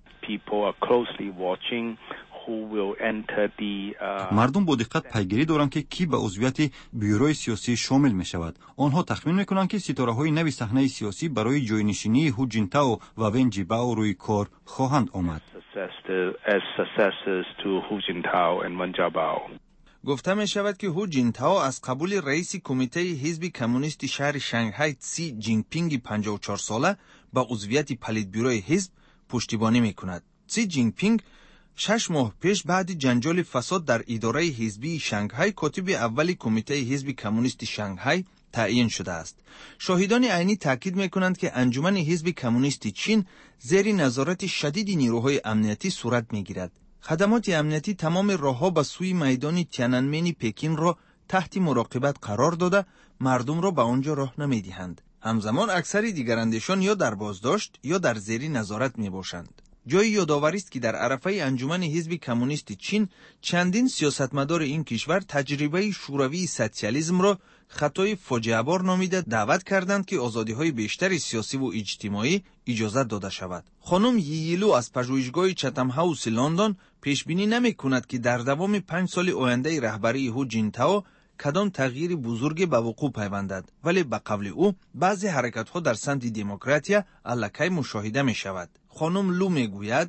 [SPEAKER 7] مردم با دقت پیگیری دارند که کی به عضویت بیوروی سیاسی شامل می شود. آنها تخمین می کنند که ستاره های نوی صحنه سیاسی برای جاینشینی هو جینتائو و ون جیاباو روی کار خواهند آمد.
[SPEAKER 5] گفته می شود که هو جینتائو از قبول رئیس کمیته حزب کمونیست شهر شنگهای سی جینپینگ 54 ساله به عضویت پلیتبیروی حزب پشتیبانی می کند. سی جینپینگ 6 ماه پیش بعد جنجال فساد در اداره حزبی شنگهای کاتب اول کمیته حزب کمونیست شنگهای تعیین شده است. شاهدان عینی تاکید می‌کنند که انجمن حزب کمونیست چین زیر نظارت شدید نیروهای امنیتی صورت می‌گیرد. خدمات امنیتی تمام راه‌ها به سوی میدان تیانانمن پکین را تحت مراقبت قرار داده مردم را به آنجا راه نمی‌دهند. همزمان اکثر دیگر اندیشان یا در بازداشت یا در زیر نظارت می‌باشند. جای یادآوری است که در عرفه انجمن حزب کمونیست چین چندین سیاستمدار این کشور تجربه شوروی سوسیالیسم را خطای فاجعه‌بار نامیده دعوت کردند که آزادی‌های بیشتر سیاسی و اجتماعی اجازه داده شود. خانم ییلو از پژوهشگاه چتم هاوس لندن پیشبینی نمی‌کند که در دوام 5 سال آینده رهبری هو جینتائو کدام تغییر بزرگی به وقوع پیوندد، ولی به قول او بعضی حرکت‌ها در سمت دموکراتیا الکی مشاهده می‌شود. خانم لو میگوید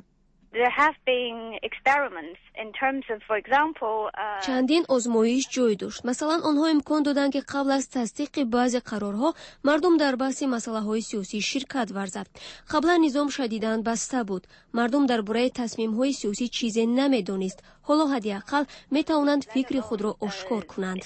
[SPEAKER 19] چندین آزمایش جای داشت. مثلا آنها امکان دادند که قبل از تصدیق بعضی قرارها مردم در بحث مسائل سیاسی شرکت ورزد. قبلا نظام شدیداً بسته بود. مردم درباره تصمیم‌های سیاسی چیزی نمی‌دانست. حالا حداقل می‌توانند فکر خود را آشکار کنند.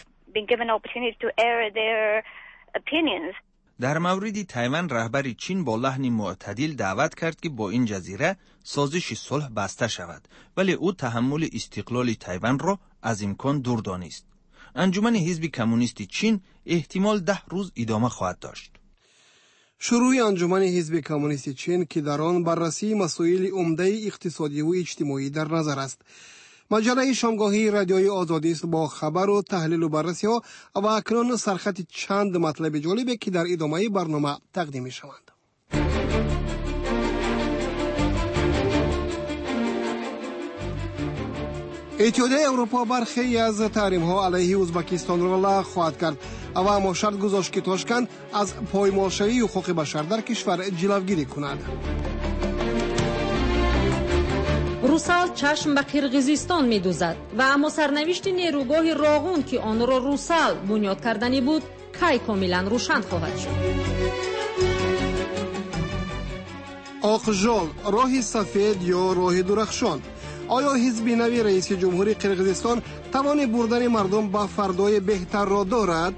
[SPEAKER 5] در مورد تایوان رهبر چین با لحن معتدل دعوت کرد که با این جزیره سازش صلح بسته شود، ولی او تحمل استقلال تایوان را از امکان دور دانست. انجمن حزب کمونیست چین احتمال 10 روز ادامه خواهد داشت.
[SPEAKER 3] شروع انجمن حزب کمونیست چین که در آن بررسی مسائل عمده اقتصادی و اجتماعی در نظر است. مجله شامگاهی رادیوی آزادی است با خبر و تحلیل و بررسی ها و اکنون سرخط چند مطلب جالبی که در ادامه برنامه تقدیم می شوند. اتحادیه اروپا برخی از تحریم ها علیه ازبکستان را لغو خواهد کرد و اما شرط گذاشت که تاشکند از پایمالشوی حقوق بشر در کشور جلوگیری کند.
[SPEAKER 4] روسال چشم به قرقیزستان می دوزد و اما سرنوشت نیروگاه راغون که آن را روسال بنیاد کردنی بود کی کاملا روشن خواهد شد.
[SPEAKER 3] آقژال، راه سفید یا راه درخشان. آیا حزب نوی رئیس جمهوری قرقیزستان توان بردن مردم به فردای بهتر را دارد؟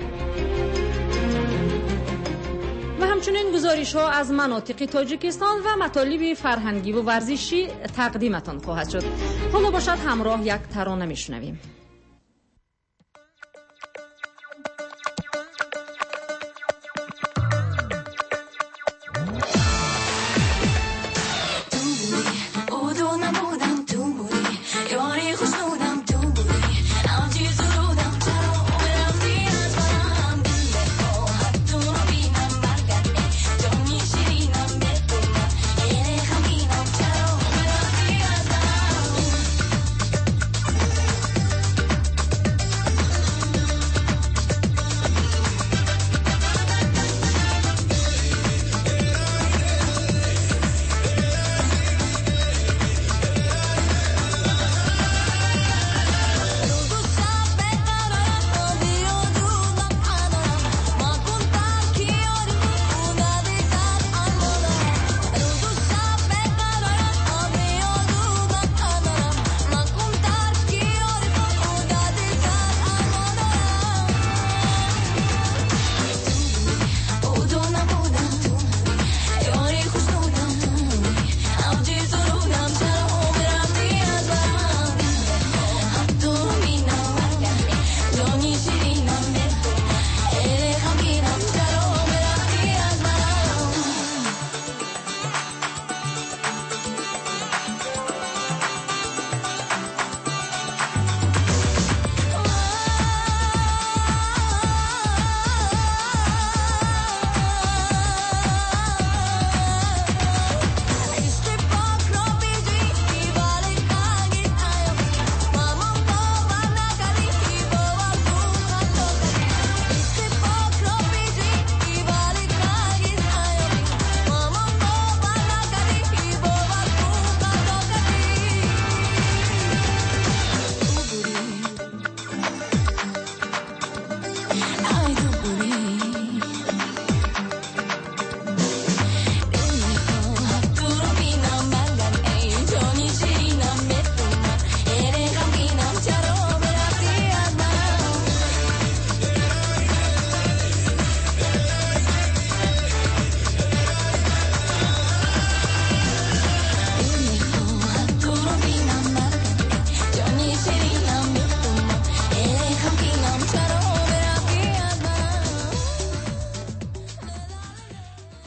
[SPEAKER 4] و همچنین گزارش ها از مناطق تاجیکستان و مطالب فرهنگی و ورزشی تقدیمتان خواهد شد. حالا باشد همراه یک ترانه میشنویم.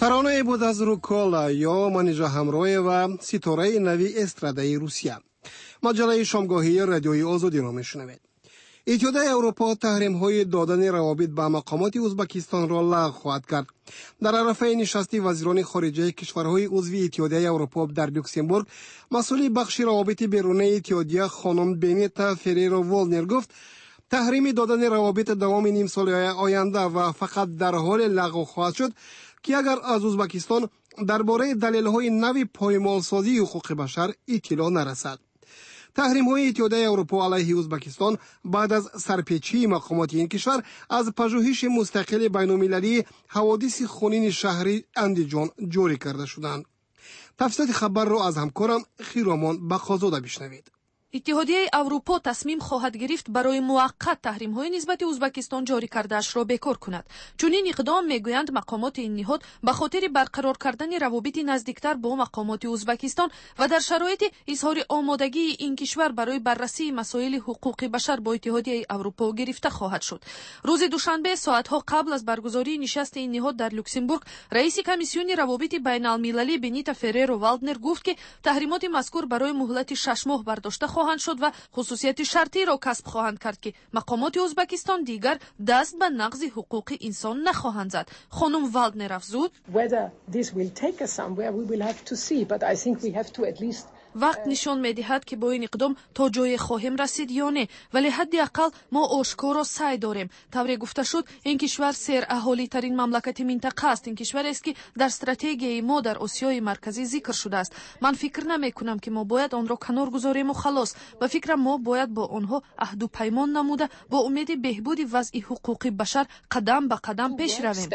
[SPEAKER 3] ترانه بود از روکولا یا منیژه همراه و ستاره نوی استرادای روسیه. مجله شامگاهی رادیوی آزادی را میشنوید. اتحادیه اروپا تحریم‌های دادن روابط با مقامات ازبکستان را لغو خواهد کرد. در عرفه نشست وزیران خارجه کشورهای عضو اتحادیه اروپا در لوکسمبورگ، مسئول بخش روابط بیرونی اتحادیه خانم بنیتا فریرو والنر گفت تحریم دادن روابط دوام نیم سال آینده و فقط در حال لغو خواهد شد که اگر از ازبکستان درباره دلایل نوی پایمالسازی حقوق بشر اطلاع نرسد. تحریم‌های اتحادیه اروپا علیه ازبکستان بعد از سرپیچی مقامات این کشور از پژوهش مستقل بین‌المللی حوادث خونین شهری اندیجان جاری کرده شدند. تفصیلات خبر را از همکارم خیرامان بخازاده بشنوید.
[SPEAKER 1] اتحادیه اروپا تصمیم خواهد گرفت برای موقت تحریم‌های نسبت ازبکستان جاری کرده‌اش را بکار کند. چنین اقدام میگویند مقامات این نهاد به خاطر برقرار کردن روابط نزدیکتر با مقامات ازبکستان و در شرایط اظهار آمادگی این کشور برای بررسی مسائل حقوق بشر با اتحادیه اروپا گرفته خواهد شد. روز دوشنبه ساعت‌ها قبل از برگزاری نشست این نهاد در لوکسمبورگ، رئیس کمیسیون روابط بین‌المللی بنیتا فریرو والدنر گفت که تحریمات مذکور برای مهلت 6 ماه برداشته خواهند شد و خصوصیت شرطی را کسب خواهند کرد که مقامات ازبکستان دیگر دست به نقض حقوق انسان نخواهند زد. خانم والدنر افزود وقت نشان می‌دهد که با این اقدام تا جای خواهیم رسید یا نه، ولی حداقل ما آشکارا سعی داریم. طوری گفته شد این کشور سر اهالی ترین مملکت منطقه است. این کشور است که در استراتژی ما در آسیای مرکزی ذکر شده است. من فکر نمی‌کنم که ما باید آن را کنار گذاریم و خلاص. به فکر ما باید با آنها عهد و پیمان نموده با امید بهبود وضع حقوق بشر قدم به قدم پیش رویم.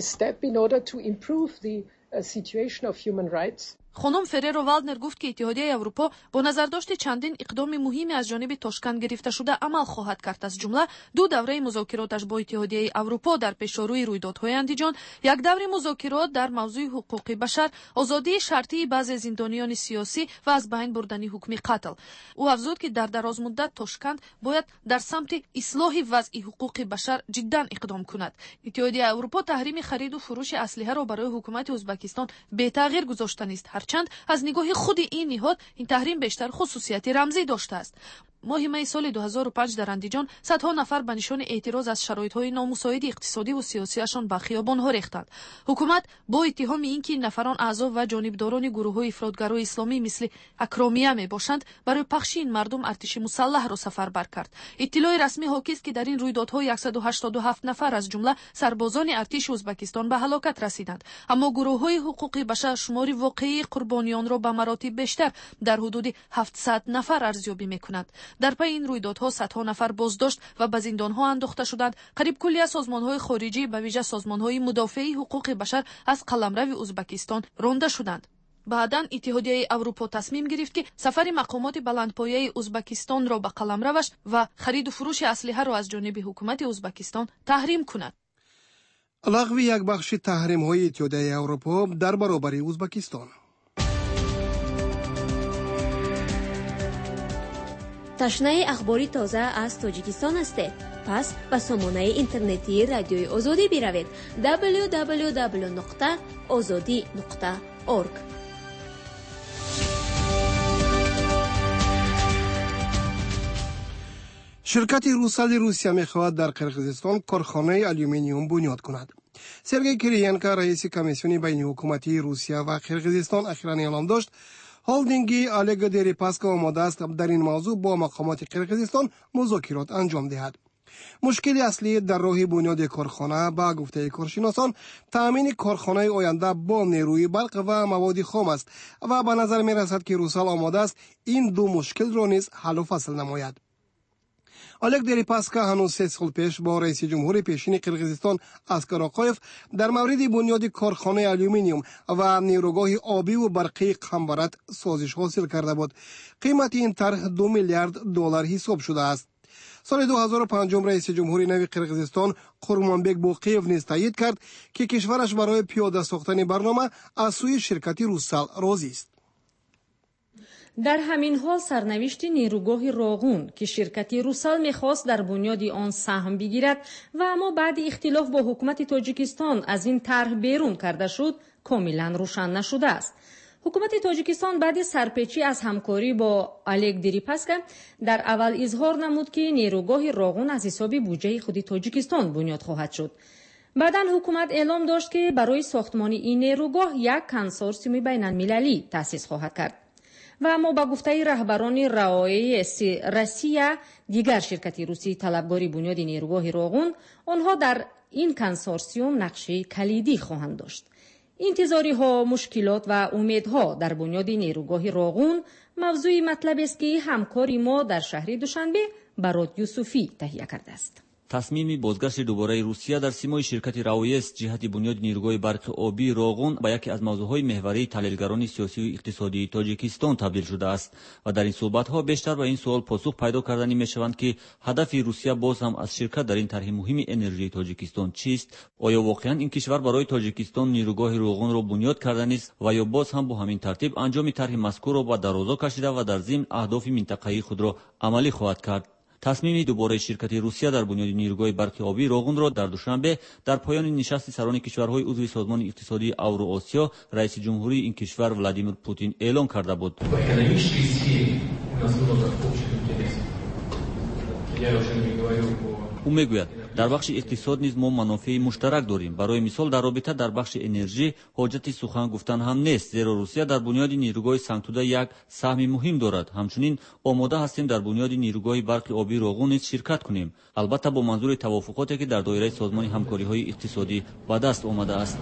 [SPEAKER 1] خانم فریرو والدنر گفت که اتحادیه اروپا با نظرداشت چندین اقدام مهمی از جانب تاشکند گرفته شده عمل خواهد کرد. از جمله 2 دوره مذاکراتش با اتحادیه اروپا در پیشروی رویدادهای اندیجان، 1 دوره مذاکرات در موضوع حقوق بشر، آزادی شرطی بعضی زندانیان سیاسی و از بین بردن حکم قتل. او افزود که در دراز مدت تاشکند باید در سمت اصلاح وضع حقوق بشر جدا اقدام کند. اتحادیه اروپا تحریم خرید و فروش اسلحه را برای حکومت ازبکستان به تغییر گذاشته است، هرچند از نگاه خود این نهاد این تحریم بیشتر خصوصیت رمزی داشته است. ماه می سال 2005 در اندیجان صدها نفر به نشان اعتراض از شرایط‌های نامساعد اقتصادی و سیاسیشان به خیابان‌ها ریختند. حکومت با اتهام اینکه نفران اعضا و جانبداران گروه‌های افراطگرای اسلامی مثل اکرامیه میباشند برای پخش این مردم ارتش مسلح را سفربر کرد. اطلاع رسمی حاکی است که در این رویدادها 187 نفر از جمله سربازان ارتش ازبکستان به هلاکت رسیدند، اما گروه‌های حقوقی بشر شمار واقعی قربانیان را به مراتب بیشتر در حدود 700 نفر ارزیابی می‌کنند. در پی این رویدادها صدها نفر بازداشت و به زندان‌ها انداخته شدند. قریب کلیه سازمان‌های خارجی به ویژه سازمان‌های مدافع حقوق بشر از قلمرو ازبکستان رانده شدند. بعداً اتحادیه اروپا تصمیم گرفت که سفر مقامات بلندپایه ازبکستان را به قلمروش و خرید و فروش اسلحه را از جانب حکومت ازبکستان تحریم کند.
[SPEAKER 3] لغو یک بخش تحریم‌های اتحادیه اروپا در برابر ازبکستان.
[SPEAKER 19] تشنه اخباری تازه از تاجیکستان هستید؟ پس به سامانه اینترنتی رادیوی آزادی بروید www.azadi.org.
[SPEAKER 3] شرکت روسال روسیه می‌خواهد در قرقیزستان کارخانه آلومینیوم بنیاد کند. سرگئی کریینکا رئیس کمیسیون بین حکومتی روسیه و قرقیزستان اخیراً اعلام داشت هولدینگ الگ دریپاسکا آماده است در این موضوع با مقامات قرقیزستان مذاکرات انجام دهد. مشکل اصلی در راه بنیاد کارخانه با گفته کارشناسان تامین کارخانه آینده با نیروی برق و مواد خام است و به نظر می رسد که روسال آماده است این 2 مشکل را نیز حل و فصل نماید. الگ دریپاسکا هنوز 3 سال پیش با رئیس جمهور پیشین قرقیزستان اسکر آقایف در مورد بنیاد کارخانه آلومینیوم و نیروگاه آبی و برقی قمبرت سازش حاصل کرده بود. قیمت این طرح 2 میلیارد دلار حساب شده است. سال 2005 رئیس جمهوری نوی قرقیزستان قورمانبک باقیف نیز تایید کرد که کشورش برای پیاده ساختن برنامه از سوی شرکت روسال راضی است.
[SPEAKER 4] در همین حال سرنوشت نیروگاه راغون که شرکت روسال می‌خواست در بنیاد آن سهم بگیرد و اما بعد اختلاف با حکومت تاجیکستان از این طرح بیرون کرده شد کاملا روشن نشده است. حکومت تاجیکستان بعد سرپیچی از همکاری با الک دریپاسکا در اول اظهار نمود که نیروگاه راغون از حساب بودجه خود تاجیکستان بنیاد خواهد شد. بعداً حکومت اعلام داشت که برای ساختمان این نیروگاه یک کنسورسیوم بین‌المللی تأسیس خواهد کرد. و اما با گفته رهبران رعایای روسیه دیگر شرکت روسی طلبکاری بنیاد نیروگاه راغون آنها در این کنسورسیوم نقشه کلیدی خواهند داشت. انتظاری ها، مشکلات و امیدها در بنیاد نیروگاه راغون موضوع مطلب است که همکاری ما در شهر دوشنبه برات یوسفی تهیه کرده است.
[SPEAKER 20] تصمیم بازگشت دوباره روسیه در سیمای شرکت راویس جهت بنیاد نیروگاه برق آبی راغون به یکی از موضوعهای محوری تحلیلگران سیاسی و اقتصادی تاجیکستان تبدیل شده است و در این صحبت‌ها بیشتر به این سوال پاسخ پیدا کردنی می‌شوند که هدف روسیه باز هم از شرکت در این طرح مهم انرژی تاجیکستان چیست؟ آیا واقعاً این کشور برای تاجیکستان نیروگاه راغون را بنیاد کرده است و یا باز هم با همین ترتیب انجام طرح مذکور را به درازا کشیده و در ضمن اهداف منطقه‌ای خود را عملی خواهد کرد؟ تصمیم دوباره شرکت روسیه در بنیاد نیروگاه برق آبی راغون را در دوشنبه در پایان نشست سران کشورهای عضو سازمان اقتصادی اوراسیا رئیس جمهوری این کشور ولادیمیر پوتین اعلام کرده بود. او میگوید در بخش اقتصاد نیز ما منافع مشترک داریم. برای مثال در رابطه در بخش انرژی حاجت سخن گفتن هم نیست، زیرا روسیه در بنیاد نیروگاه سنگتوده یک سهم مهم دارد. همچنین آماده هستیم در بنیاد نیروگاه برق آبی راغون نیز شرکت کنیم، البته با منظور توافقاتی که در دایره سازمان همکاری‌های اقتصادی به دست آمده است.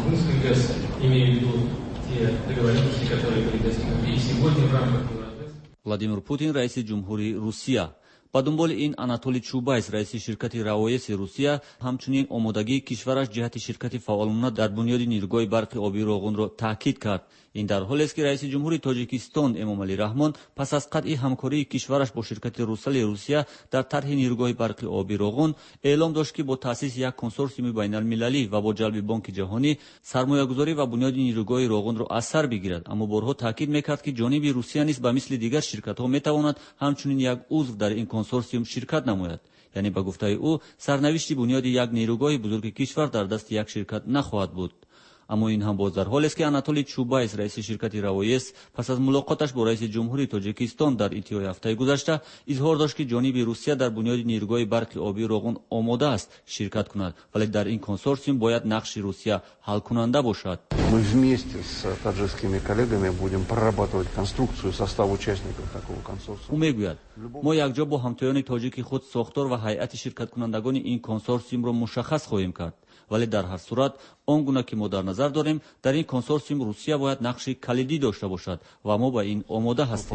[SPEAKER 20] ولادیمیر پوتین رئیس جمهوری روسیه با دنبال این آناتولی چوبایس رئیس شرکت راویس روسیه همچنین آمادگی کشورش جهت شرکت فعالانه در بنیاد نیروگاه برق آبی راغون را تاکید کرد. این در حالی است که رئیس جمهوری تاجیکستان امامعلی رحمان پس از قطع همکاری کشورش با شرکت روسال روسیه در طرح نیروگاه برق آبی راغون اعلام داشت که با تأسیس یک کنسورسیوم بین‌المللی و با جلب بانک جهانی سرمایه‌گذاری و بنیاد نیروگاه راغون را از سر بگیرد، اما بارها تاکید می‌کرد که جانب روسیه نیز به مثل دیگر شرکت‌ها می‌تواند همچنین یک عضو در این کنسورسیوم شرکت نماید. یعنی به گفته او سرنوشت بنیاد یک نیروگاه بزرگ کشور در دست یک شرکت نخواهد بود. اما این هم باز در حالی است که آناتولی چوبایس رئیس شرکت راویس پس از ملاقاتش با رئیس جمهوری تاجیکستان در انتهای هفته گذشته اظهار داشت که جانب روسیه در بنیاد نیروگاه برق آبی راغون آماده است شرکت کند، ولی در این کنسورسیوم باید نقش روسیه حل کننده باشد.
[SPEAKER 21] Мы вместе с таджикскими коллегами будем прорабатывать конструкцию состава участников такого консорциума.
[SPEAKER 20] او میگوید ما یکجا با همتایان تاجیک خود ساختار و هیئت شرکت کنندگان این کنسورسیوم را مشخص خواهیم کرد، ولی در هر صورت آنگونه که ما در نظر داریم در این کنسورسیوم روسیه باید نقش کلیدی داشته باشد و ما با این آماده هستیم.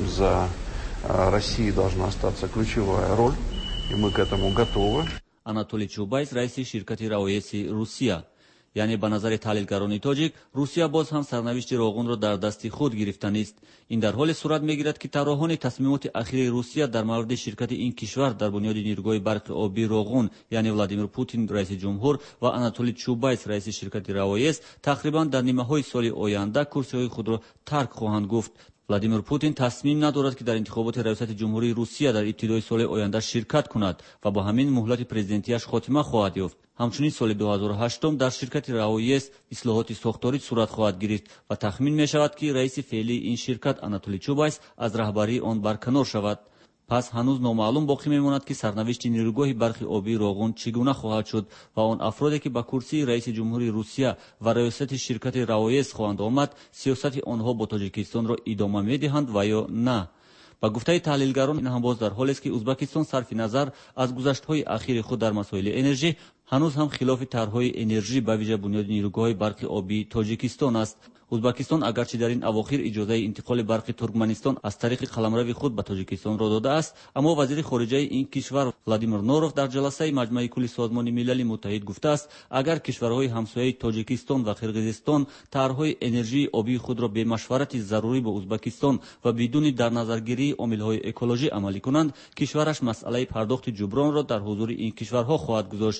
[SPEAKER 21] За Россией должна остаться ключевая роль, и мы к этому готовы.
[SPEAKER 20] آناتولی چوبایس رئیس شرکت راویس روسیه یعنی به نظر تحلیلگران تاجیک روسیه باز هم سرنوشت راغون را در دست خود گرفتن است. این در حال صورت میگیرد که طراحان تصمیمات اخیر روسیه در مورد شرکت این کشور در بنیاد نیروگاه برق آبی راغون یعنی ولادیمیر پوتین رئیس جمهور و آناتولی چوبایس رئیس شرکت راویس تقریبا در نیمه‌های سال آینده کرسی‌های خود را ترک خواهند گفت. ولادیمیر پوتین تصمیم ندارد که در انتخابات ریاست جمهوری روسیه در ابتدای سال آینده شرکت کند و با همین مهلت پرزیدنتیش خاتمه خواهد یافت. همچنین سال 2008 در شرکت راویس اصلاحات ساختاری صورت خواهد گرفت و تخمین می شود که رئیس فعلی این شرکت آناتولی چوبایس از رهبری آن برکنار شود. پس هنوز نامعلوم باقی میماند که سرنوشت نیروگاه برق آبی راغون چگونه خواهد شد و آن افرادی که به کرسی رئیس جمهوری روسیه و ریاست شرکت راویس خواهند آمد سیاست آنها با تاجیکستان را ادامه میدهند و یا نه. با گفته تحلیلگران این هم باز در حالی است که ازبکستان صرف نظر از گذشته‌های اخیر خود در مسائل انرژی هنوز هم خلاف طرح‌های انرژی به ویژه بنیاد نیروگاه برق آبی تاجیکستان است. ازبکستان اگرچه در این اواخر اجازه انتقال برق ترکمنستان از طریق قلمرو خود به تاجیکستان را داده است، اما وزیر خارجه این کشور ولادیمیر نوروف در جلسه مجمع کلی سازمان ملل متحد گفته است اگر کشورهای همسایه تاجیکستان و قرقیزستان طرح‌های انرژی آبی خود را به مشورت ضروری با ازبکستان و بدون در نظرگیری عامل‌های اکولوژی عملی کنند، کشورش مسئله پرداخت جبران را در حضور این کشورها خواهد گذاشت.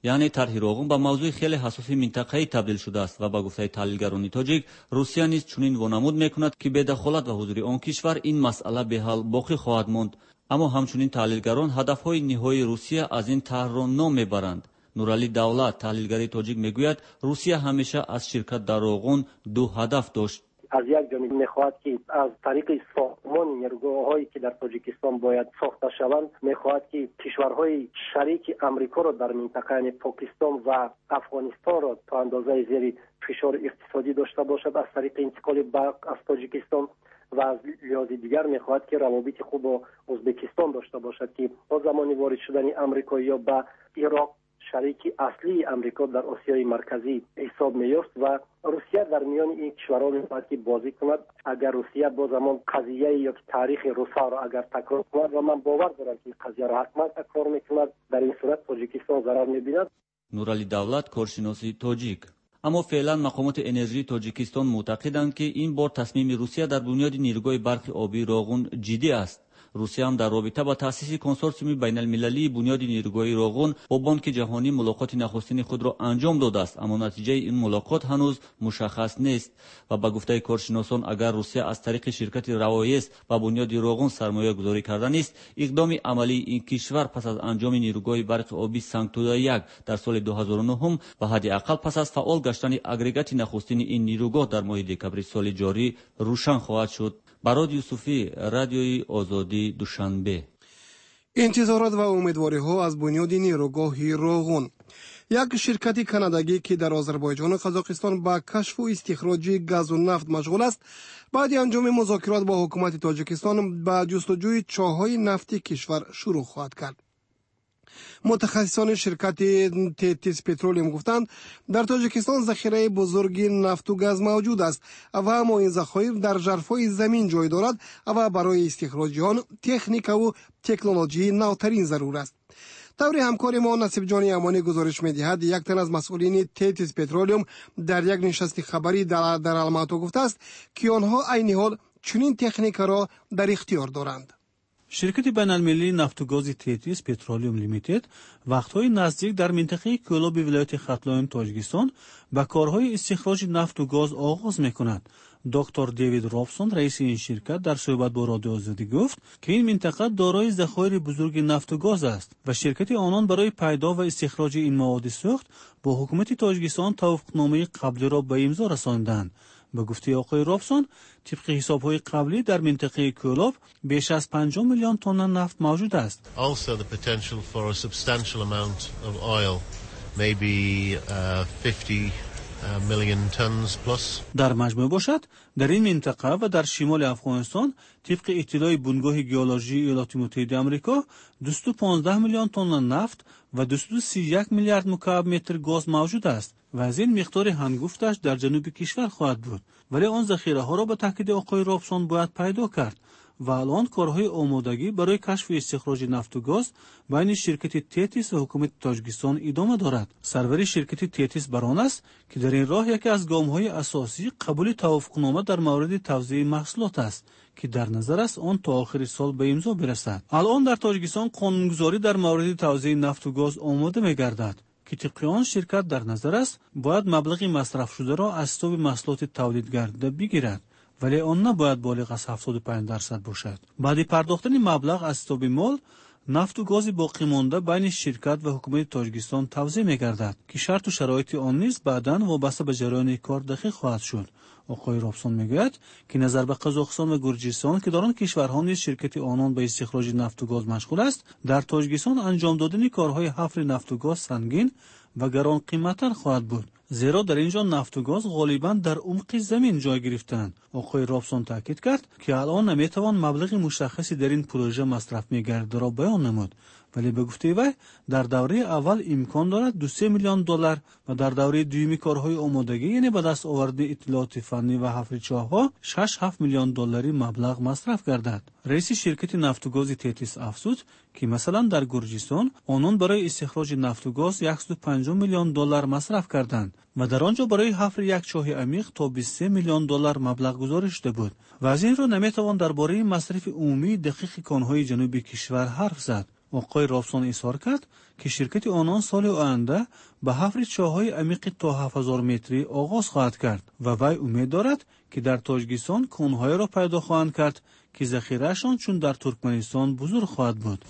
[SPEAKER 20] یعنی طرح روغن به موضوع خیلی حساسی منطقه‌ای تبدیل شده است و با گفته تحلیلگران تاجیک روسیه نیز چنین وانمود میکند که بدخالت و حضور آن کشور این مسئله به حال باقی خواهد ماند. اما همچنین تحلیلگران هدفهای نهایی روسیه از این طرح را نام میبرند. نورعلی давлат تحلیلگر تاجیک میگوید روسیه همیشه از شرکت در روغن دو هدف داشت.
[SPEAKER 8] از یک جانب میخواهد که از طریق ساختمان نیروگاه‌هایی که در تاجیکستان باید ساخته شوند میخواهد که کشورهای شریک امریکا را در منطقه یعنی پاکستان و افغانستان را تا اندازه زیر فشار اقتصادی داشته باشد از طریق انتقال برق از تاجیکستان و از لحاظ دیگر میخواهد که روابط خوب با ازبکستان داشته باشد که با زمان وارد شدن امریکایی‌ها به عراق شریک اصلی امریکا در آسیای مرکزی حساب می‌یافت و روسیه در میان این کشورها می‌خواهد که بازی کند. اگر روسیه با زمان قضیه یا تاریخ روسا را اگر تکرار کند و من باور دارم که قضیه را حتما تکرار می‌کند در این صورت تاجیکستان ضرر می‌بیند.
[SPEAKER 20] نورعلی давлат کارشناسی تاجیک. اما فعلا مقامات انرژی تاجیکستان معتقدند که این بار تصمیم روسیه در بنیاد نیروگاه برق آبی روغن جدی است. روسیه هم در رابطه با تأسیس کنسورسیوم بین المللی بنیاد نیروگاه روغن با بانک جهانی ملاقات نخستین خود را انجام داده است، اما نتیجه این ملاقات هنوز مشخص نیست و با گفته کارشناسان اگر روسیه از طریق شرکت روایس با بنیاد روغن سرمایه گذاری کرده نیست، اقدام عملی این کشور پس از انجام نیروگاه برق آبی سنگتودا 1 در سال 2009 و حداقل پس از فعال گشتن اگریگات نخستین این نیروگاه در ماه دکبر سال جاری روشن خواهد شد. براد یوسفی، رادیوی آزادی، دوشنبه.
[SPEAKER 3] انتظارات و امیدواری ها از بنیاد نیروگاه روغن. یک شرکت کانادایی که در آذربایجان و قزاقستان با کشف و استخراج گاز و نفت مشغول است، بعد انجام مذاکرات با حکومت تاجیکستان به جستجوی چاهای نفتی کشور شروع خواهد کرد. متخصصان شرکت تیتیس پترولیوم گفتند در تاجیکستان ذخیره بزرگ نفت و گاز موجود است و اما این ذخایر در ژرفای زمین جای دارد و برای استخراج آن تکنیک و تکنولوژی نوترین ضرور است. طور همکار ما نصیب جانی امانی گزارش می‌دهد یک تن از مسئولین تیتیس پترولیوم در یک نشست خبری در الماتو گفته است که آنها عین حال چنین تکنیک را در اختیار دارند.
[SPEAKER 22] شرکت بین‌المللی نفت و گاز تیتیس پترولیوم لیمیتد وقت‌های نزدیک در منطقه کولاب ولایت ختلان تاجیکستان با کارهای استخراج نفت و گاز آغاز می‌کند. دکتر دیوید رابسون رئیس این شرکت در صحبت با رادیو آزادی گفت که این منطقه دارای ذخایر بزرگ نفت و گاز است و شرکت آنان برای پیدا و استخراج این مواد سوخت با حکومت تاجیکستان توافقنامه قبلی را به امضا رساندند. به گفته آقای رابسون طبق حساب‌های قبلی در منطقه کولاب بیش از 5 میلیون تن نفت موجود است.
[SPEAKER 23] Also the potential for a substantial amount of oil, maybe 50 million tons plus.
[SPEAKER 22] در مجموع باشد در این منطقه و در شمال افغانستان طبق اطلاع بنگاه گئولوژی ایالات متحده آمریکا 215 میلیون تن نفت و 231 میلیارد مکعب متر گاز موجود است و از این مقدار هنگفتش در جنوب کشور خواهد بود، ولی آن ذخیره ها را به تاکید آقای رابسون باید پیدا کرد و الان کارهای آمادگی برای کشف و استخراج نفت و گاز بین شرکت تیتیس و حکومت تاجیکستان ادامه دارد. سروری شرکت تیتیس بران است که در این راه یکی از گام‌های اساسی قبول توافقنامه در مورد توزیع محصولات است که در نظر است آن تا آخر سال به امضا برسد. الان در تاجیکستان قانونگذاری در مورد توزیع نفت و گاز آماده می‌گردد که طبق آن شرکت در نظر است باید مبلغ مصرف شده را از تاب محصولات تولید گردیده بگیرد، ولی آن نباید بالغ از 75% باشد. بعد پرداختن مبلغ از تاب مال، نفت و گاز باقی مانده بین شرکت و حکومت تاجیکستان توزیع می‌گردد که شرط و شرایط آن نیز بعداً وابسته به جریان کار دقیق خواهد شد. آقای رابسون میگوید که نظر به قزاقستان و گرجستان که در آن کشورها نیز شرکت آنان به استخراج نفت و گاز مشغول است، در تاجیکستان انجام دادن کارهای حفر نفت و گاز سنگین و گران قیمت‌تر خواهد بود، زیرا در اینجا نفت و گاز غالباً در عمق زمین جای گرفتند. آقای رابسون تاکید کرد که الان نمیتوان مبلغ مشخصی در این پروژه مصرف می‌گردد را بیان نمود، ولی به گفته وی در دوره اول امکان دارد 2 میلیون دلار و در دوره دومی کارهای آمادگی یعنی به دست آوردن اطلاعات فنی و حفر چاه‌ها 6-7 میلیون دلاری مبلغ مصرف گردد. رئیس شرکت نفت و گاز تیتیس افزود که مثلا در گرجستان آنان برای استخراج نفت و گاز 105 میلیون دلار مصرف کردند و در آنجا برای حفر یک چاه عمیق تا 23 میلیون دلار مبلغ گذاشته شده بود و از این رو نمیتوان درباره مصرف عمومی دقیق کانهای جنوبی کشور حرف زد. آقای رابسون اظهار کرد که شرکت آنان سال آینده به حفر چاه‌های عمیق تا 7000 متری آغاز خواهد کرد و وی امید دارد که در تاجیکستان کان‌های را پیدا خواهند کرد که ذخیره‌شان چون در ترکمنستان بزرگ خواهد بود.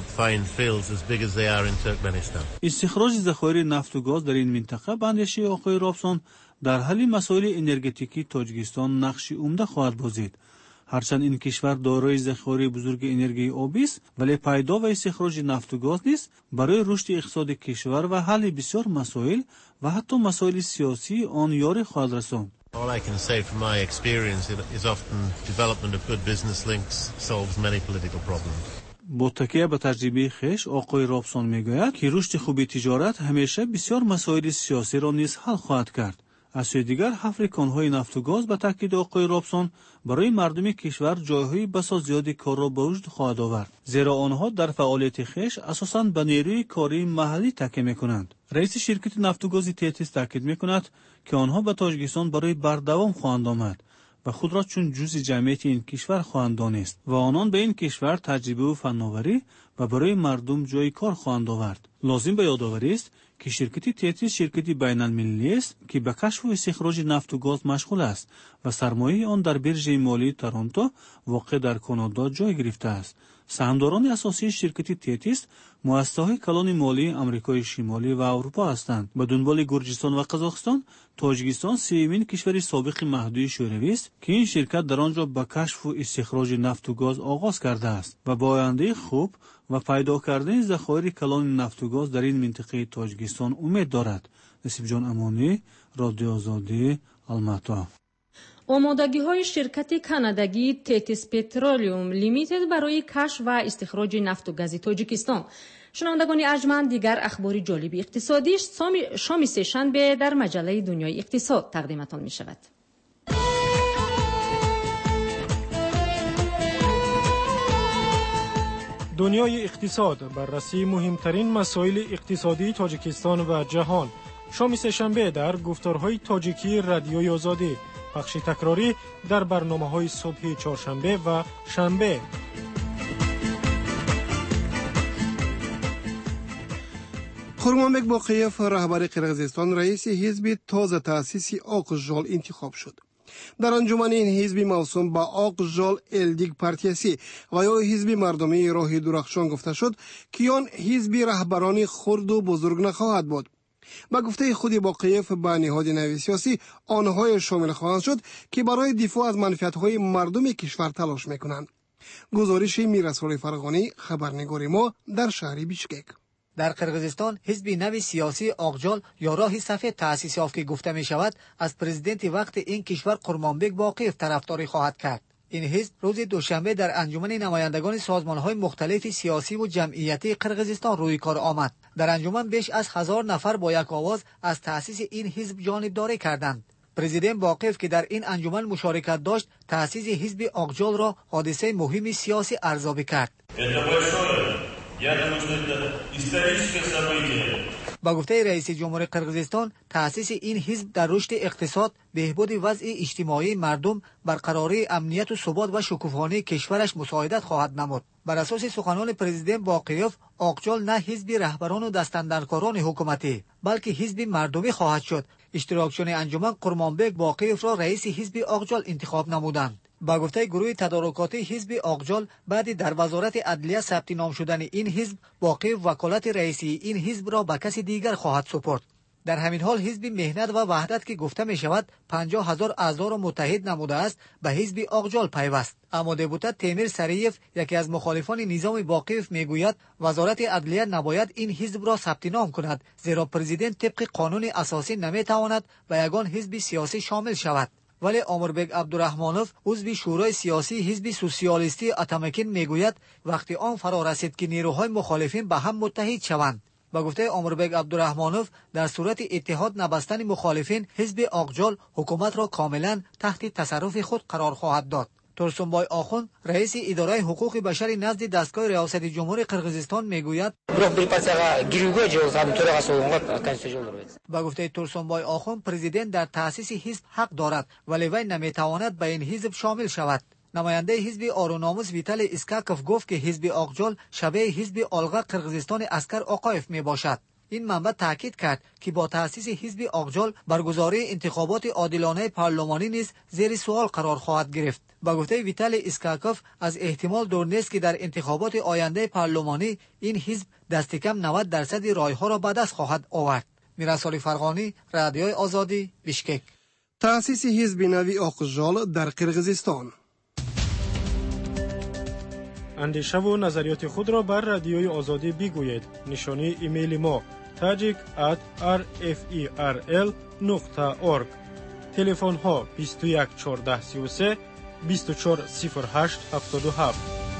[SPEAKER 22] استخراج ذخایر نفت و گاز در این منطقه به اندیشه آقای رابسون در حل مسائل انرژتیکی تاجیکستان نقشی عمده خواهد بازید. هرچند این کشور دارای ذخایر بزرگ انرژی آبی است، ولی پیدا و استخراج نفت و گاز نیز برای رشد اقتصاد کشور و حل بسیار مسائل و حتی مسائل سیاسی آن یاری خواهد رساند.
[SPEAKER 23] All I can say from my experience is often development of good business links solves many political problems.
[SPEAKER 22] با تکیه به تجربه خویش آقای رابسون میگوید که رشد خوبی تجارت همیشه بسیار مسائل سیاسی را نیز حل خواهد کرد. از سوی دیگر حفر کان‌های نفت و گاز به تاکید آقای رابسون برای مردم کشور جایهای بسیار زیادی کار را به وجود خواهد آورد، زیرا آنها در فعالیت خویش اساساً به نیروی کاری محلی تکیه میکنند. رئیس شرکت نفت و گاز تیتیس تاکید میکند که آنها به تاجیکستان برای بردوام خواهند آمد و خود را چون جزء جمعیت این کشور خواهند دانست و آنان به این کشور تجربه و فناوری و برای مردم جای کار خواهند آورد. لازم به یادآوری است که شرکت تیتیس شرکتی بین‌المللی است که به کشف و استخراج نفت و گاز مشغول است و سرمایه آن در برج مالی تورنتو واقع در کانادا جای گرفته است. سهامداران اساسی شرکت تیتیس مؤسسه‌های کلان مالی آمریکای شمالی و اروپا هستند. به دنبال گرجستان و قزاقستان، تاجیکستان سومین کشور سابق محدود شوروی است که این شرکت در آنجا به کشف و استخراج نفت و گاز آغاز کرده است و با آینده خوب و پیدا کردن ذخایر کلان نفت و گاز در این منطقه تاجیکستان امید دارد. نصیب جان امانی، رادیو آزادی، الماتا.
[SPEAKER 4] آمادگی‌های شرکت کانادایی تیتیس پترولیوم لیمیتد برای کشف و استخراج نفت و گاز تاجیکستان. شنوندگان ارجمند، دیگر اخبار جالب اقتصادی شام سه‌شنبه در مجله دنیای اقتصاد تقدیمتان می‌شود.
[SPEAKER 6] دنیای اقتصاد، بررسی مهمترین مسائل اقتصادی تاجیکستان و جهان. شام سه‌شنبه در گفتارهای تاجیکی رادیوی آزادی، پخش تکراری در برنامه‌های صبح چهارشنبه و شنبه.
[SPEAKER 3] خورمانبک باقیف رهبر قرقیزستان رئیس حزب تازه تأسیسی آقژال انتخاب شد. در انجمن این حزب موسوم به آقژال الدیگ پارتیاسی و یا حزب مردمی راه درخشان گفته شد که آن حزب رهبران خرد و بزرگ نخواهد بود. با گفته خود باقیف به نهاد نوی سیاسی آنهای شامل خواهند شد که برای دفاع از منفعت‌های مردم کشور تلاش میکنند. گزارش میررسول فرغانی، خبرنگار ما در شهر بیشکک.
[SPEAKER 9] در قرقیزستان حزب نوی سیاسی آقژال یا راه سفید تأسیس یافت که گفته می شود از پرزیدنت وقت این کشور قرمانبک باقیف طرفداری خواهد کرد. این حزب روز دوشنبه در انجمن نمایندگان سازمان‌های مختلف سیاسی و جمعیتی قرقیزستان روی کار آمد. در انجمن بیش از 1000 نفر با یک آواز از تأسیس این حزب جانبداری کردند. پرزیدنت باقیف که در این انجمن مشارکت داشت، تأسیس حزب آقژال را حادثه مهم سیاسی ارزیابی کرد. با گفته رئیس جمهور قرقیزستان، تأسیس این حزب در رشد اقتصاد، بهبود وضع اجتماعی مردم، برقراری امنیت و ثبات و شکوفایی کشورش مساعدت خواهد نمود. بر اساس سخنان پرزیدنت باقیف، آقژال نه حزب رهبران و دستاندرکاران حکومتی بلکه حزب مردمی خواهد شد. اشتراکچیان انجمن قرمانبک باقیف را رئیس حزب آقژال انتخاب نمودند. با گفته گروه تدارکاتی حزب آقژال، بعد در وزارت عدلیه ثبت نام شدن این حزب، باقیف وکالت رئیسی این حزب را به کسی دیگر خواهد سپرد. در همین حال حزب مهنت و وحدت که گفته می شود 50,000 اعضا را متحد نموده است، به حزب آقژال پیوست. اما دپوتات تیمیر سریف، یکی از مخالفان نظام باقیف، میگوید وزارت عدلیه نباید این حزب را ثبت نام کند، زیرا پرزیدنت طبق قانون اساسی نمیتواند به یگان حزب سیاسی شامل شود. ولی امربک عبدالرحمانوف، عضو شورای سیاسی حزب سوسیالیستی اتامکین، میگوید وقتی آن فرا رسید که نیروهای مخالفین به هم متحد شوند. با گفته امربک عبدالرحمانوف، در صورت اتحاد نبستن مخالفین، حزب آقژال حکومت را کاملا تحت تصرف خود قرار خواهد داد. ترسنبای آخوند، رئیس اداره حقوق بشر نزد دستگاه ریاست جمهوری قرقیزستان، میگوید با گفته ترسنبای آخوند، پرزیدنت در تأسیس حزب حق دارد، ولی وی نمیتواند به این حزب شامل شود. نماینده حزب آروناموس ویتالی اسکاکوف گفت که حزب آقجال شبیه حزب آلغا قرقیزستان اسکر آقایف می باشد. این منبع تاکید کرد که با تأسیس حزب آقجال برگزاری انتخابات عادلانه پارلمانی نیز زیر سوال قرار خواهد گرفت. با گفته ویتالی اسکاکوف از احتمال دور نیست که در انتخابات آینده پارلمانی این حزب دست کم 90% رایها را به دست خواهد آورد. میرسالی فرغانی، رادیوی آزادی، بیشکک.
[SPEAKER 3] تأسیس حزب نوی آقجال در قرقیزستان.
[SPEAKER 6] اندیشه و نظریات خود را بر رادیوی آزادی بگویید. نشانی ایمیل ما tajik@rferl.org. تلفن ها 21 14 33 24 08 77.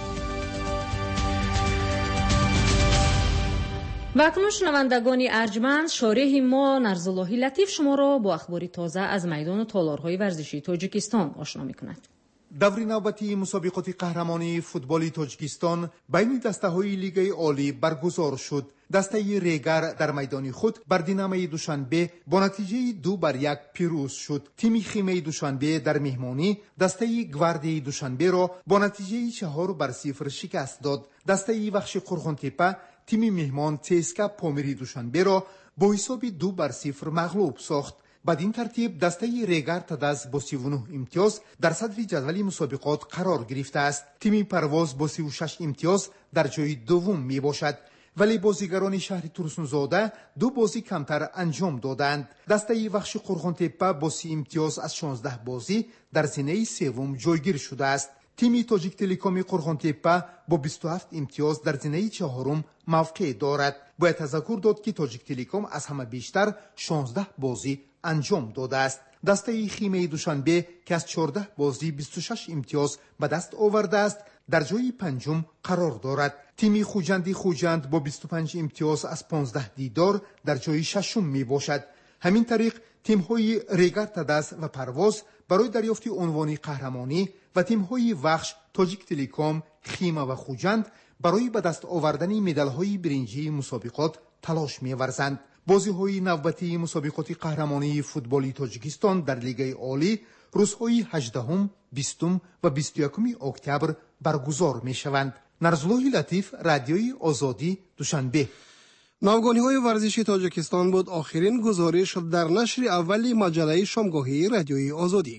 [SPEAKER 4] و اکنون شنوندگان ارجمند، شارح ما نرزالله لطیف شما را با اخباری تازه از میدان تالارهای ورزشی تاجیکستان آشنا می‌کند.
[SPEAKER 10] دور نوبتی مسابقات قهرمانی فوتبال تاجیکستان بین دسته‌های لیگ عالی برگزار شد. دسته ریگر در میدان خود بر دینامه دوشنبه با نتیجه 2-1 پیروز شد. تیم خیمه دوشنبه در مهمانی دسته گواردی دوشنبه را با نتیجه 4-0 شکست داد. دسته وخش قرغن‌تپه تیم مهمان تسکا پامیری دوشنبه را با حساب 2-0 مغلوب ساخت. بدین ترتیب دسته ریگر تدز با 39 امتیاز در صدر جدول مسابقات قرار گرفته است. تیم پرواز با 36 امتیاز در جای دوم می باشد. ولی بازیگران شهر ترسنزاده 2 بازی کمتر انجام دادند. دسته وخش قرغن‌تپه با 30 امتیاز از 16 بازی در زینه سوم جایگیر شده است. تیم تاجیک تلکوم قرغن‌تپه با 27 امتیاز در زینه چهارم موقع دارد. باید تذکر داد که تاجیک تلکوم از همه بیشتر 16 بازی انجام داده است. دسته خیمه دوشنبه که از 14 بازی 26 امتیاز به دست آورده است در جای پنجم قرار دارد. تیم خوجند با 25 امتیاز از 15 دیدار در جای ششم می باشد. همین طریق تیم های ریگر تدز و پرواز برای دریافت عنوان قهرمانی و تیم های وخش تاجیک تلکوم خیمه و خوجند برای به دست آوردن مدال های برنجی مسابقات تلاش می ورزند. بازی های نوبتی مسابقات قهرمانی فوتبال تاجیکستان در لیگ عالی روزهای 18، 20 و 21 اکتبر برگزار می شوند. نرزالله لطیف، رادیوی آزادی، دوشنبه.
[SPEAKER 3] ناوگانی‌های ورزشی تاجیکستان بود آخرین گزارش در نشر اولی مجله شامگاهی رادیوی آزادی.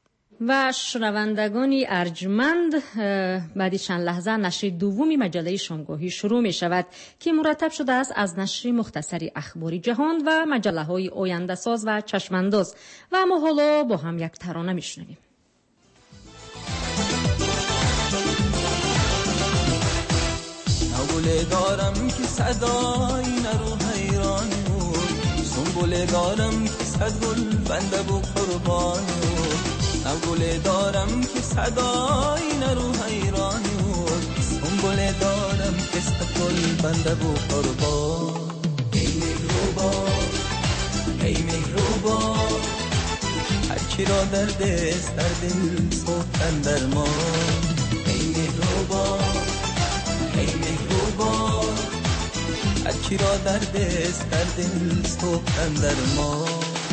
[SPEAKER 4] و شنوندگانی ارجمند، بعد چند لحظه نشر دومی مجله شامگاهی شروع می شود که مرتب شده است از نشر مختصری اخباری جهان و مجله های آینده ساز و چشمانداز. و ما حالا با هم یک ترانه می شنویم.
[SPEAKER 11] گل دارم که صدای نرو حیران بود، سنبول دارم که صد گل بنده و قربان بود. گل دارم که صدای نرو حیران بود، سنبول دارم که صد گل بنده و قربان. ای مهربان، ای مهربان، هر کی را درد است در دل سوختن درمان. ای مهربان، ای مهربان، هر کی را درد است در دل سوختن درمان.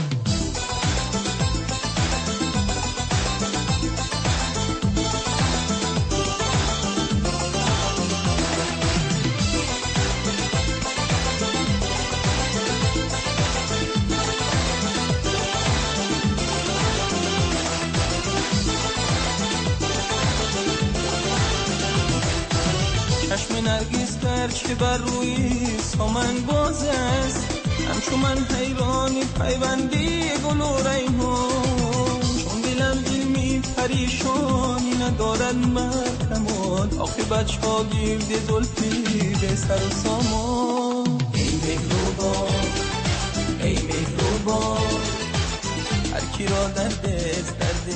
[SPEAKER 11] چشم نرگس که بر روی سامن باز است، همچون من حیرانی پیوندی گل و ریحان. چون دلم علمی پریشانی ندارد مرکمان، آخه بچه ها گیرد زلفی به سر و سامان. ای مهربان، ای مهربان، هر کی را درد است